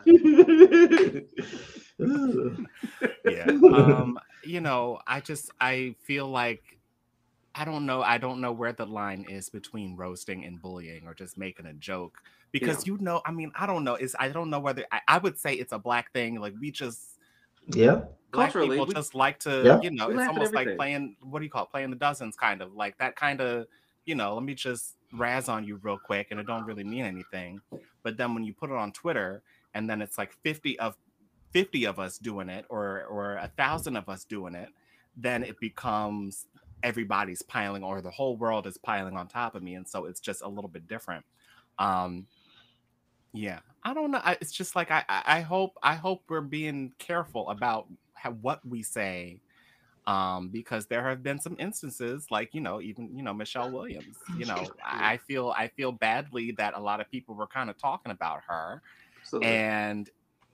of. Yeah. Um. You know, I just I feel like I don't know. I don't know where the line is between roasting and bullying or just making a joke because yeah. you know. I mean, I don't know. It's I don't know whether I, I would say it's a black thing. Like we just. Yeah. Black Culturally, people we, just like to, yeah. you know, we it's almost like playing, what do you call it? Playing the dozens, kind of like that kind of, you know, let me just razz on you real quick and it don't really mean anything. But then when you put it on Twitter and then it's like fifty of fifty of us doing it or or a thousand of us doing it, then it becomes everybody's piling or the whole world is piling on top of me. And so it's just a little bit different. Um, yeah, I don't know. I, it's just like I, I hope I hope we're being careful about how, what we say, um, because there have been some instances, like you know, even you know Michelle Williams. You know, I feel I feel badly that a lot of people were kind of talking about her, Absolutely. and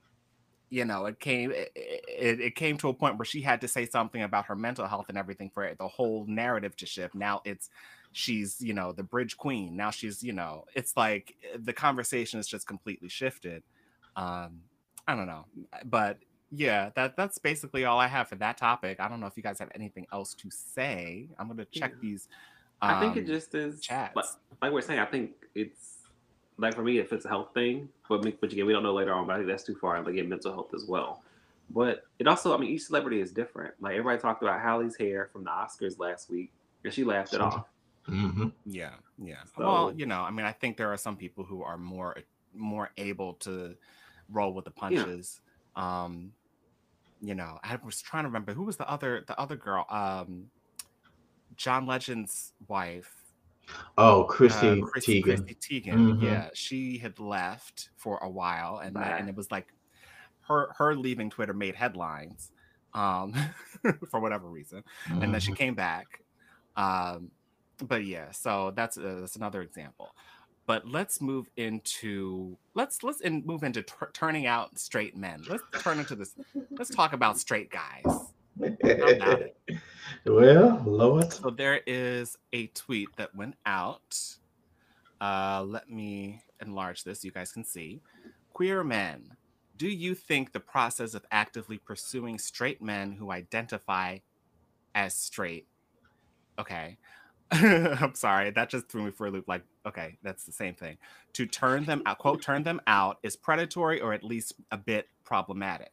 you know, it came it, it, it came to a point where she had to say something about her mental health and everything for the whole narrative to shift. Now it's. She's, you know, the bridge queen. Now she's, you know, it's like the conversation is just completely shifted. Um, I don't know. But yeah, that that's basically all I have for that topic. I don't know if you guys have anything else to say. I'm going to check yeah. these. Um, I think it just is. Chats. Like, like we're saying, I think it's like for me, if it's a health thing, but, but again, we don't know later on, but I think that's too far. Like, get mental health as well. But it also, I mean, each celebrity is different. Like, everybody talked about Halle's hair from the Oscars last week, and she laughed it off. Mm-hmm. Yeah, yeah. So, well, you know, I mean, I think there are some people who are more more able to roll with the punches. Yeah. Um, you know, I was trying to remember who was the other the other girl, um, John Legend's wife. Oh, Chrissy uh, Chrissy, Teigen. Chrissy Teigen. Mm-hmm. Yeah, she had left for a while, and that, and it was like her her leaving Twitter made headlines, um, for whatever reason, mm-hmm. and then she came back. Um, But yeah, so that's uh, that's another example. But let's move into let's let's in, move into t- turning out straight men. Let's turn into this. Let's talk about straight guys. How about it? Well, Lois. So there is a tweet that went out. Uh, let me enlarge this. You guys can see. Queer men, do you think the process of actively pursuing straight men who identify as straight? Okay. I'm sorry, that just threw me for a loop. Like, okay, that's the same thing. To turn them out, quote, turn them out is predatory or at least a bit problematic.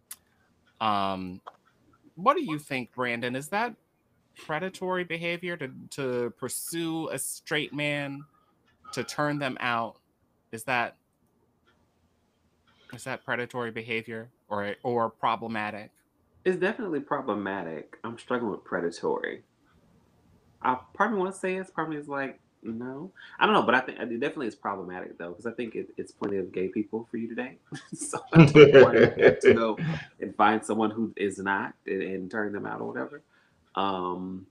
Um, what do you think, Brandon? Is that predatory behavior to, to pursue a straight man, to turn them out? Is that is that predatory behavior or or problematic? It's definitely problematic. I'm struggling with predatory. I part of me want to say it's part of me is like no, I don't know, but I think it definitely is problematic though because I think it, it's plenty of gay people for you today. So I don't want to go and find someone who is not and, and turn them out or whatever. Um,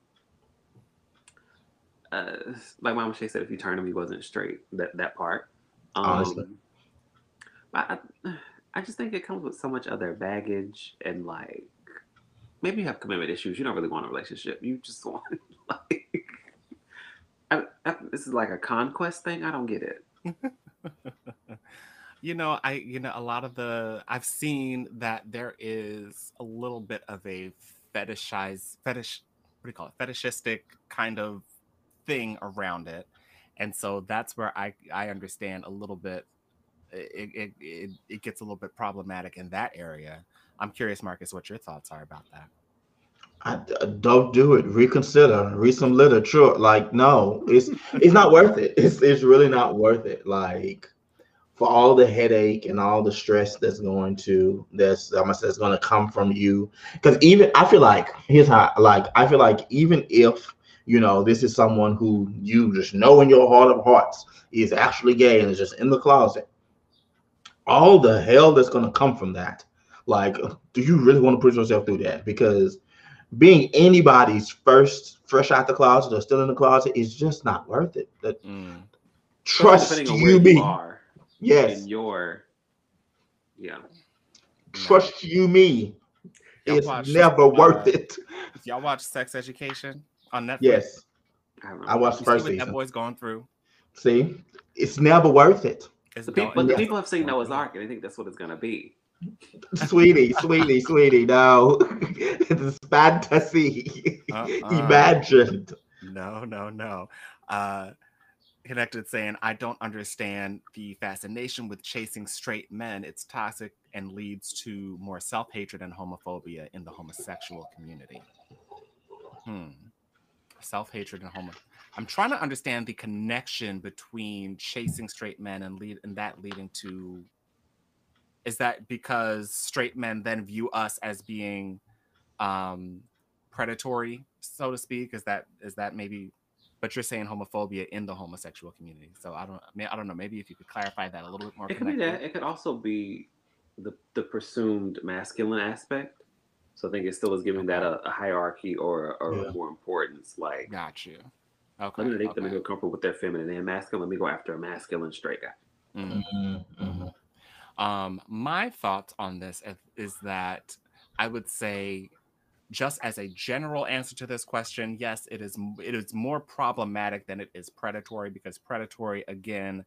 uh, like Mama Shay said, if you turn him, he wasn't straight. That that part. Um, Honestly, I I just think it comes with so much other baggage and like maybe you have commitment issues. You don't really want a relationship. You just want. Like, I, I, this is like a conquest thing. I don't get it. you know, I you know a lot of the I've seen that there is a little bit of a fetishize fetish. What do you call it? Fetishistic kind of thing around it, and so that's where I I understand a little bit. It it it, it gets a little bit problematic in that area. I'm curious, Marcus, what your thoughts are about that. I, I don't do it. Reconsider. Read some literature. Like, no, it's it's not worth it. It's it's really not worth it. Like, for all the headache and all the stress that's going to that's I'm gonna say that's going to come from you. Because even I feel like here's how like I feel like even if you know this is someone who you just know in your heart of hearts is actually gay and is just in the closet, all the hell that's going to come from that. Like, do you really want to put yourself through that? Because being anybody's first fresh out the closet or still in the closet is just not worth it. That, Mm. trust depending on where you you me. are Yes. in your yeah. Trust you me. Y'all It's watched, never worth uh, it. Y'all watch Sex Education on Netflix? Yes. I, don't I know. watched the You see first what that season. boy's going through? See? It's never worth it. It's The don't- people, but the Yeah. people have seen don't Noah's do it. Ark and they think that's what it's gonna be. Sweetie, sweetie, sweetie, no. It's fantasy. Uh-uh. Imagined. No, no, no. Uh, Connected saying, I don't understand the fascination with chasing straight men. It's toxic and leads to more self-hatred and homophobia in the homosexual community. Hmm. Self-hatred and homo. I'm trying to understand the connection between chasing straight men and lead and that leading to. Is that because straight men then view us as being um predatory, so to speak? Is that is that maybe? But you're saying homophobia in the homosexual community, so I don't. I mean, I don't know. Maybe if you could clarify that a little bit more. It could be that. It could also be the the presumed masculine aspect. So I think it still is giving that a, a hierarchy or, or Yeah. more importance. Like, Got you. Okay. let me make okay. them feel comfortable with their feminine and masculine. Let me go after a masculine straight guy. Mm. Mm-hmm. Mm-hmm. Um, my thoughts on this is, is that I would say, just as a general answer to this question, yes, it is. It is more problematic than it is predatory, because predatory, again,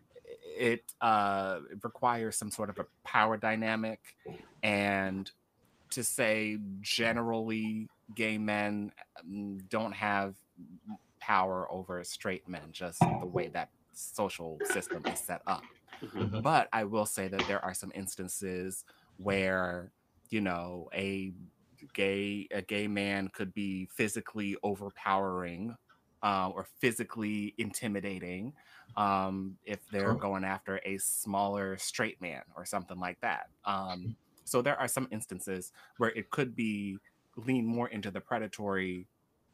it uh, requires some sort of a power dynamic, and to say generally gay men don't have power over straight men, just the way that social system is set up. Mm-hmm. But I will say that there are some instances where, you know, a gay a gay man could be physically overpowering uh, or physically intimidating um, if they're Huh? going after a smaller straight man or something like that. Um, so there are some instances where it could be lean more into the predatory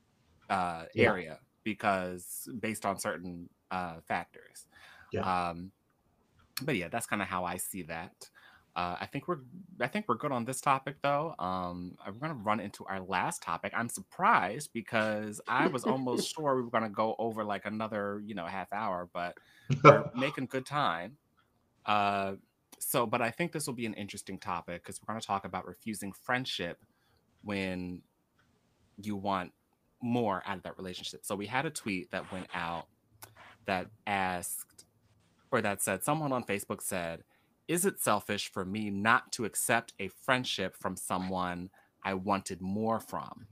uh, Yeah. area because based on certain uh, factors. Yeah. Um, but yeah, that's kind of how I see that. Uh, I think we're I think we're good on this topic though. Um, we're gonna run into our last topic. I'm surprised because I was almost sure we were gonna go over like another you know half hour, but we're making good time. Uh, so, but I think this will be an interesting topic because we're gonna talk about refusing friendship when you want more out of that relationship. So we had a tweet that went out that asked or that said, someone on Facebook said, is it selfish for me not to accept a friendship from someone I wanted more from?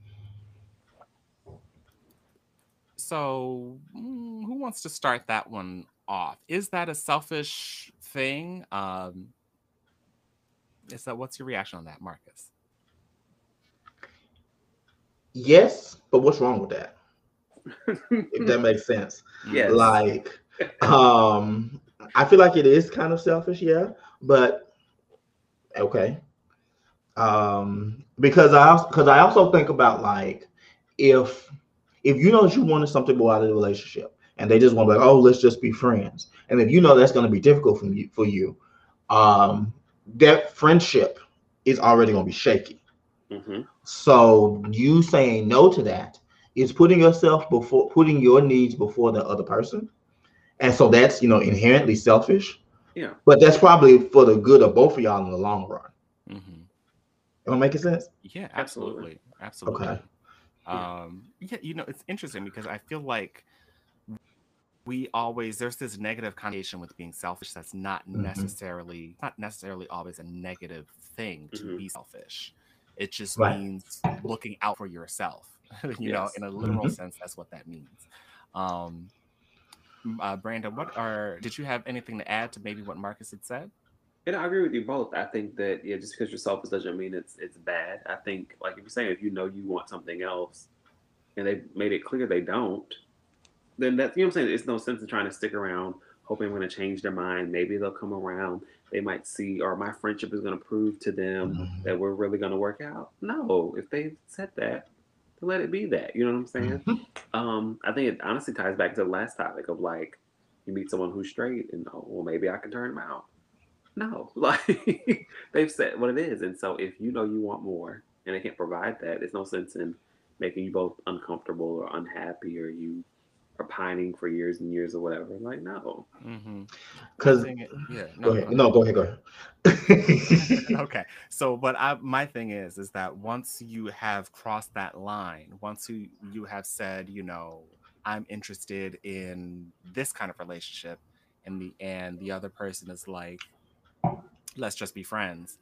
So mm, who wants to start that one off? Is that a selfish thing? Um, is that, what's your reaction on that, Marcus? Yes, but what's wrong with that? If that makes sense. Yes. Like, um, I feel like it is kind of selfish, yeah, but okay. Um, because I also because I also think about like if if you know that you wanted something more out of the relationship and they just want to be like, oh, let's just be friends. And if you know that's going to be difficult for you for you, um, that friendship is already going to be shaky. Mm-hmm. So you saying no to that is putting yourself before putting your needs before the other person. And so that's, you know, inherently selfish. Yeah. But that's probably for the good of both of y'all in the long run. Mm-hmm. Am I making sense? Yeah, absolutely. Absolutely. Okay. Um, yeah, you know, it's interesting because I feel like we always there's this negative connotation with being selfish that's not Mhm. necessarily not necessarily always a negative thing to Mhm. be selfish. It just Right. means looking out for yourself. you know, Yes. in a literal Mhm. sense, that's what that means. Um, uh, Brandon, what are did you have anything to add to maybe what Marcus had said? And I agree with you both. I think that yeah, just because you're selfish doesn't mean it's it's bad. I think like if you're saying if you know you want something else, and they made it clear they don't, then that you know what I'm saying. It's no sense in trying to stick around hoping I'm going to change their mind. Maybe they'll come around. They might see, or my friendship is going to prove to them Mhm. that we're really going to work out. No, if they said that, then let it be that. You know what I'm saying? Mhm. Um, I think it honestly ties back to the last topic of like you meet someone who's straight, and oh, well maybe I can turn them out. No, like they've said what it is, and so if you know you want more and they can't provide that, there's no sense in making you both uncomfortable or unhappy, or you are pining for years and years or whatever. Like, no. Mm-hmm. My Because thing, i- yeah, go no, ahead. go No, ahead. go ahead. Go ahead. Okay, so but I, my thing is, is that once you have crossed that line, once you you have said, you know, I'm interested in this kind of relationship, and the and the other person is like, let's just be friends.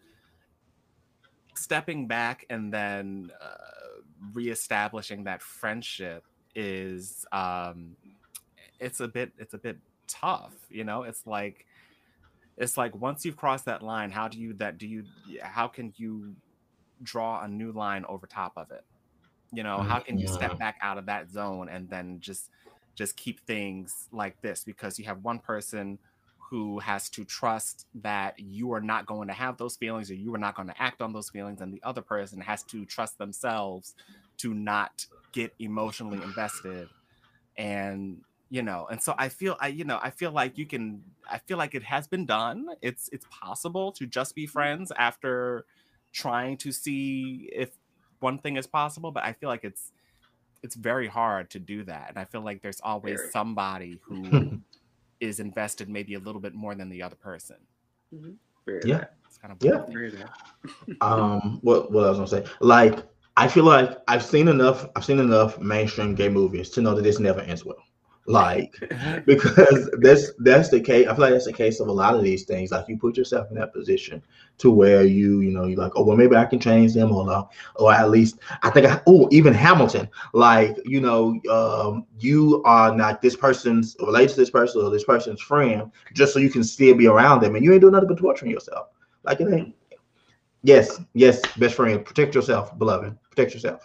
Stepping back and then uh, reestablishing that friendship is um it's a bit it's a bit tough, you know. It's like it's like once you've crossed that line, how do you that do you how can you draw a new line over top of it? You know, how can you step Mhm. back out of that zone and then just just keep things like this, because you have one person who has to trust that you are not going to have those feelings, or you are not going to act on those feelings, and the other person has to trust themselves to not get emotionally invested. And you know, and so I feel I you know I feel like you can I feel like it has been done. It's it's possible to just be friends after trying to see if one thing is possible, but I feel like it's it's very hard to do that, and I feel like there's always Very. somebody who is invested maybe a little bit more than the other person. Mm-hmm. Very Yeah, that. It's kind of what I yeah. think. Very that. Um, what what I was gonna say? Like, I feel like I've seen enough. I've seen enough mainstream gay movies to know that this never ends well. Like, because that's that's the case. I feel like that's the case of a lot of these things. Like, you put yourself in that position to where you you know you're like, oh well, maybe I can change them, or no, or at least I think I. Oh, even Hamilton. Like, you know, um, you are not this person's related to this person or this person's friend just so you can still be around them, and you ain't doing nothing but torturing yourself. Like, it ain't. Yes, yes, best friend. Protect yourself, beloved. Protect yourself.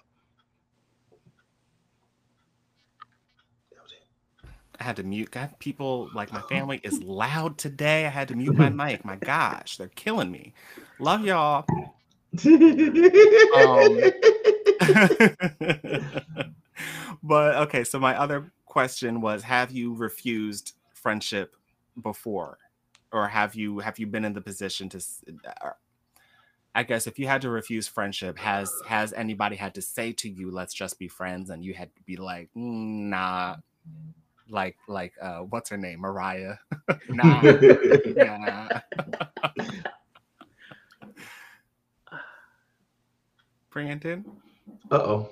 That was I had to mute. I have people like my family is loud today. I had to mute my mic. My gosh, they're killing me. Love y'all. Um, but okay, so my other question was, have you refused friendship before? Or have you have you been in the position to s- uh, I guess if you had to refuse friendship, has has anybody had to say to you, let's just be friends, and you had to be like, "Mm, nah, like like uh what's her name? Mariah. Nah, it. nah. Brandon? Uh-oh.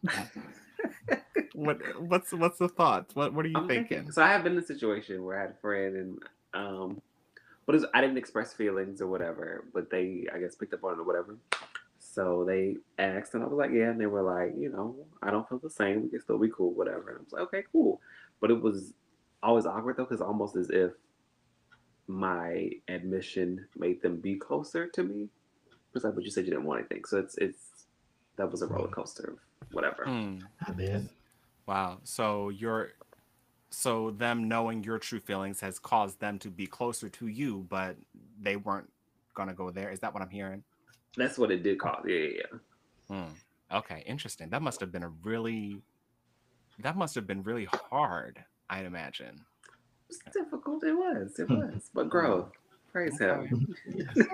What what's what's the thoughts? What what are you I'm thinking. thinking? So I have been in a situation where I had a friend, and um, but it was, I didn't express feelings or whatever, but they, I guess, picked up on it or whatever. So they asked, and I was like, yeah, and they were like, you know, I don't feel the same. We can still be cool, whatever. And I was like, okay, cool. But it was always awkward though, because almost as if my admission made them be closer to me. It's like, but you said you didn't want anything, so it's it's that was a roller coaster of whatever. Hmm. I bet. Wow. So you're so them knowing your true feelings has caused them to be closer to you, but they weren't gonna go there. Is that what I'm hearing? That's what it did cause. Yeah, yeah, yeah. Hmm. Okay, interesting. That must have been a really that must have been really hard, I'd imagine. It was difficult. It was. It Hmm. was. But Hmm. growth. Praise Okay. him. Yes.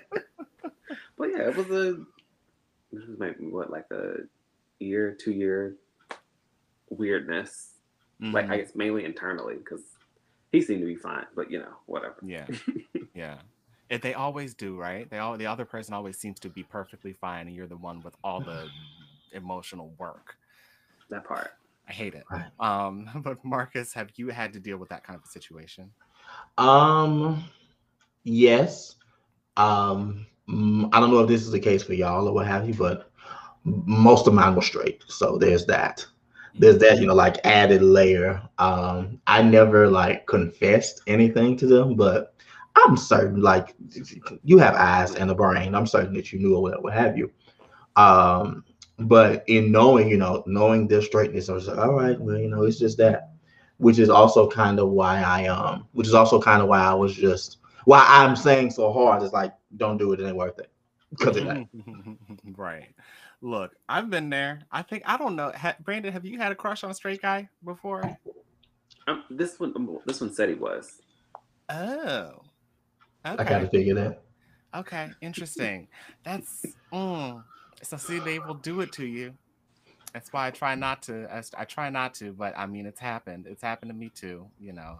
But yeah, it was a. This was maybe what, like a year, two year weirdness. Like, I Hmm. guess mainly internally, because he seemed to be fine, but you know, whatever. Yeah. Yeah. It, they always do, right? They all the other person always seems to be perfectly fine, and you're the one with all the emotional work. That part. I hate it. Right. Um, but Marcus, have you had to deal with that kind of a situation? Um, yes. Um, mm, I don't know if this is the case for y'all or what have you, but most of mine were straight. So there's that. There's Mm. that, you know, like added layer. Um, I never like confessed anything to them, but I'm certain, like, you have eyes and a brain. I'm certain that you knew or what, what have you. Um, but in knowing, you know, knowing their straightness, I was like, all right, well, you know, it's just that, which is also kind of why I um, which is also kind of why I was just why I'm saying so hard is like, don't do it, it ain't worth it, because it ain't. Right. Look, I've been there. I think I don't know. Ha- Brandon, have you had a crush on a straight guy before? Um, this one, um, this one said he was. Oh. I kind Okay. of figure that. Okay. Interesting. That's mm. So see, they will do it to you. That's why I try not to. I, I try not to, but I mean, it's happened. It's happened to me too. You know.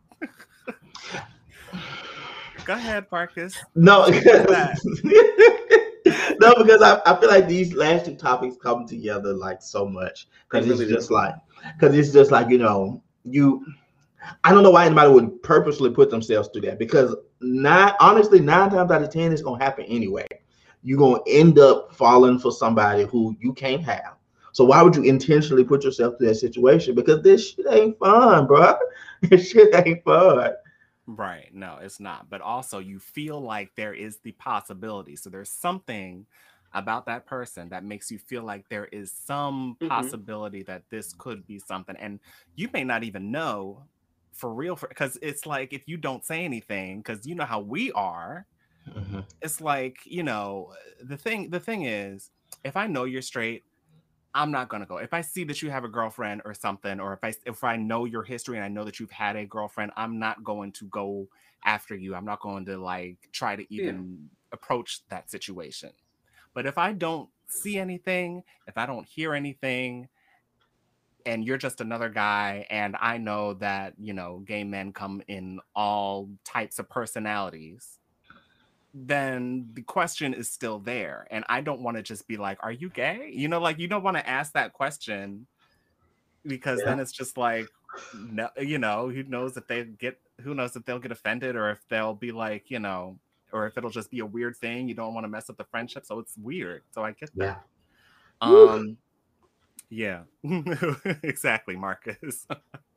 Go ahead, Marcus. No, What was that? no, because I, I feel like these last two topics come together like so much They because it's really just do. like because it's just like you know you. I don't know why anybody would purposely put themselves through that because not honestly nine times out of ten it's gonna happen anyway. You're gonna end up falling for somebody who you can't have. So why would you intentionally put yourself through that situation? Because this shit ain't fun, bro. This shit ain't fun. Right. No, it's not. But also, you feel like there is the possibility. So there's something about that person that makes you feel like there is some Mm-hmm. possibility that this could be something. And you may not even know for real, because it's like if you don't say anything, because you know how we are, Mhm. it's like, you know, the thing, the thing is, if I know you're straight, I'm not gonna go. If I see that you have a girlfriend or something, or if I if I know your history and I know that you've had a girlfriend, I'm not going to go after you. I'm not going to like try to Yeah. even approach that situation. But if I don't see anything, if I don't hear anything, and you're just another guy, and I know that, you know, gay men come in all types of personalities, then the question is still there. And I don't want to just be like, are you gay? You know, like you don't want to ask that question because Yeah. then it's just like, no, you know, who knows if they get, who knows if they'll get offended or if they'll be like, you know, or if it'll just be a weird thing. You don't want to mess up the friendship. So it's weird. So I get Yeah. that. Woo. Um, yeah, exactly, Marcus.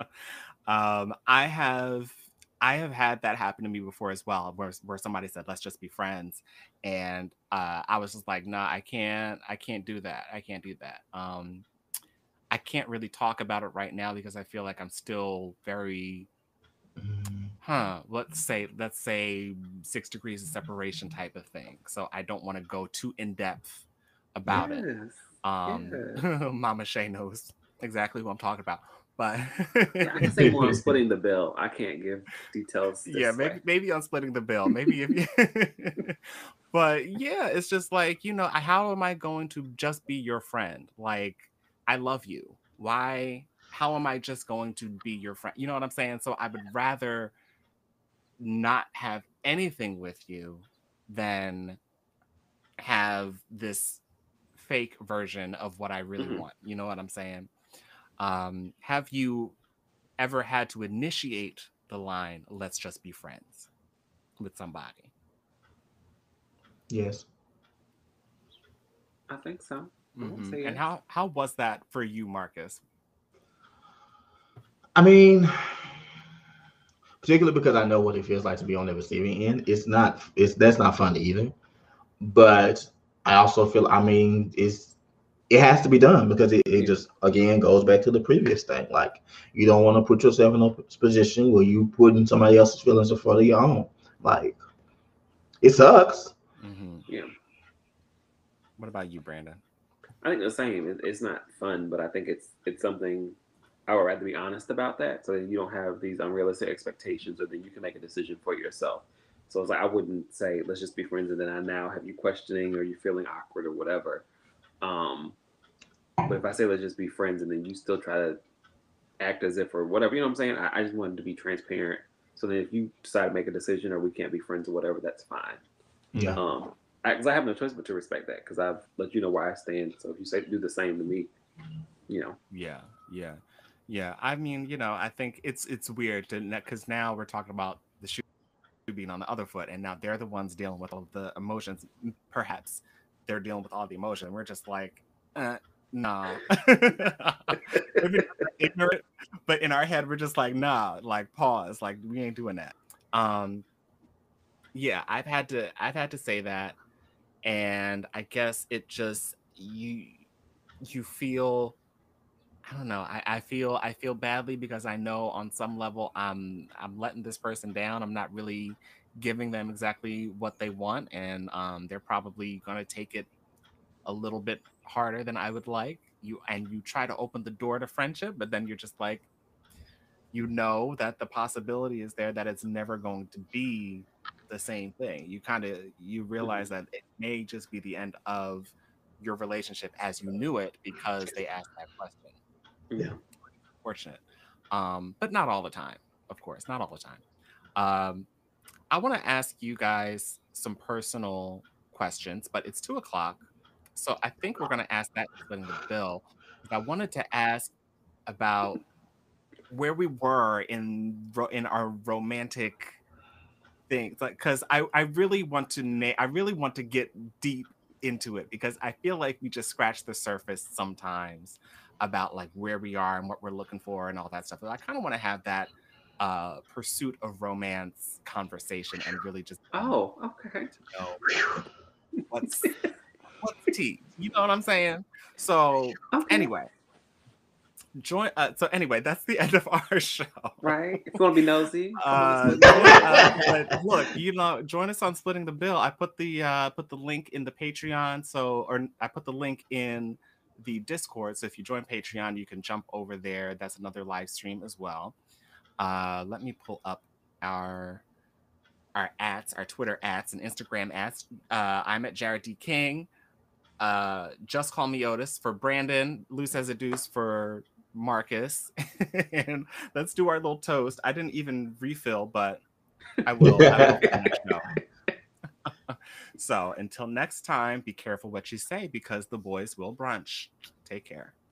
um, I have I have had that happen to me before as well, where where somebody said, "Let's just be friends," and uh, I was just like, "Nah, I can't. I can't do that. I can't do that." Um, I can't really talk about it right now because I feel like I'm still very, Mm. huh? Let's say let's say six degrees of separation type of thing. So I don't want to go too in depth about it. Yes. Um, Yes. Mama Shay knows exactly what I'm talking about, but Yeah, I can say more on splitting the bill. I can't give details yeah, this way. maybe maybe I'm splitting the bill. Maybe if you, but yeah, it's just like, you know, how am I going to just be your friend? Like, I love you. Why? How am I just going to be your friend? You know what I'm saying? So I would rather not have anything with you than have this fake version of what I really Mm-hmm. want. You know what I'm saying? Um, have you ever had to initiate the line, let's just be friends with somebody? Yes. I think so. I'm gonna Hmm. say And yes. how how was that for you, Marcus? I mean, particularly because I know what it feels like to be on the receiving end. It's not. It's that's not fun either. But I also feel. I mean, it's it has to be done because it, it Yeah. just again goes back to the previous thing. Like you don't want to put yourself in a position where you putting somebody else's feelings in front of your own. Like it sucks. Hmm. Yeah. What about you, Brandon? I think the same. It, it's not fun, but I think it's it's something I would rather be honest about that so that you don't have these unrealistic expectations or then you can make a decision for yourself. So it's like I wouldn't say let's just be friends and then I now have you questioning or you feeling awkward or whatever. Um, but if I say let's just be friends and then you still try to act as if or whatever, you know what I'm saying? I, I just wanted to be transparent. So then if you decide to make a decision or we can't be friends or whatever, that's fine. Yeah. Um, because I, I have no choice but to respect that because I've let you know where I stand. So if you say do the same to me, you know, Yeah, yeah, yeah. I mean, you know, I think it's it's weird to because now we're talking about the shoe being on the other foot, and now they're the ones dealing with all the emotions. M- Perhaps they're dealing with all the emotion. We're just like, uh, nah. Maybe not that ignorant, but in our head, we're just like, nah. Like pause. Like we ain't doing that. Um, yeah, I've had to I've had to say that, and I guess it just you you feel I don't know. I, I feel I feel badly because I know on some level I'm I'm letting this person down. I'm not really giving them exactly what they want, and um, they're probably gonna take it a little bit harder than I would like. You and you try to open the door to friendship, but then you're just like, you know that the possibility is there that it's never going to be the same thing. You kind of you realize Mm-hmm. that it may just be the end of your relationship as you knew it because they asked that question. Yeah. Fortunate, um, but not all the time. Of course, not all the time. Um, I want to ask you guys some personal questions, but it's two o'clock, so I think we're going to ask that splitting the bill. I wanted to ask about where we were in ro- in our romantic things, like because I I really want to na- I really want to get deep into it because I feel like we just scratch the surface sometimes about like where we are and what we're looking for and all that stuff. But I kind of want to have that uh pursuit of romance conversation and really just Oh, okay. know what's what's tea. You know what I'm saying? So Okay. anyway, join. Uh, so anyway, that's the end of our show. Right. If you want to be nosy. Uh, come on, join, uh, but look, you know, join us on Splitting the Bill. I put the uh, put the link in the Patreon, so or I put the link in the Discord. So if you join Patreon, you can jump over there. That's another live stream as well. Uh, let me pull up our our ads, our Twitter ads and Instagram ads. Uh, I'm at Jared D King. Uh, just call me Otis for Brandon. Loose as a deuce for Marcus. And let's do our little toast. I didn't even refill, but I will. I will for the next show. So until next time, be careful what you say because the boys will brunch. Take care.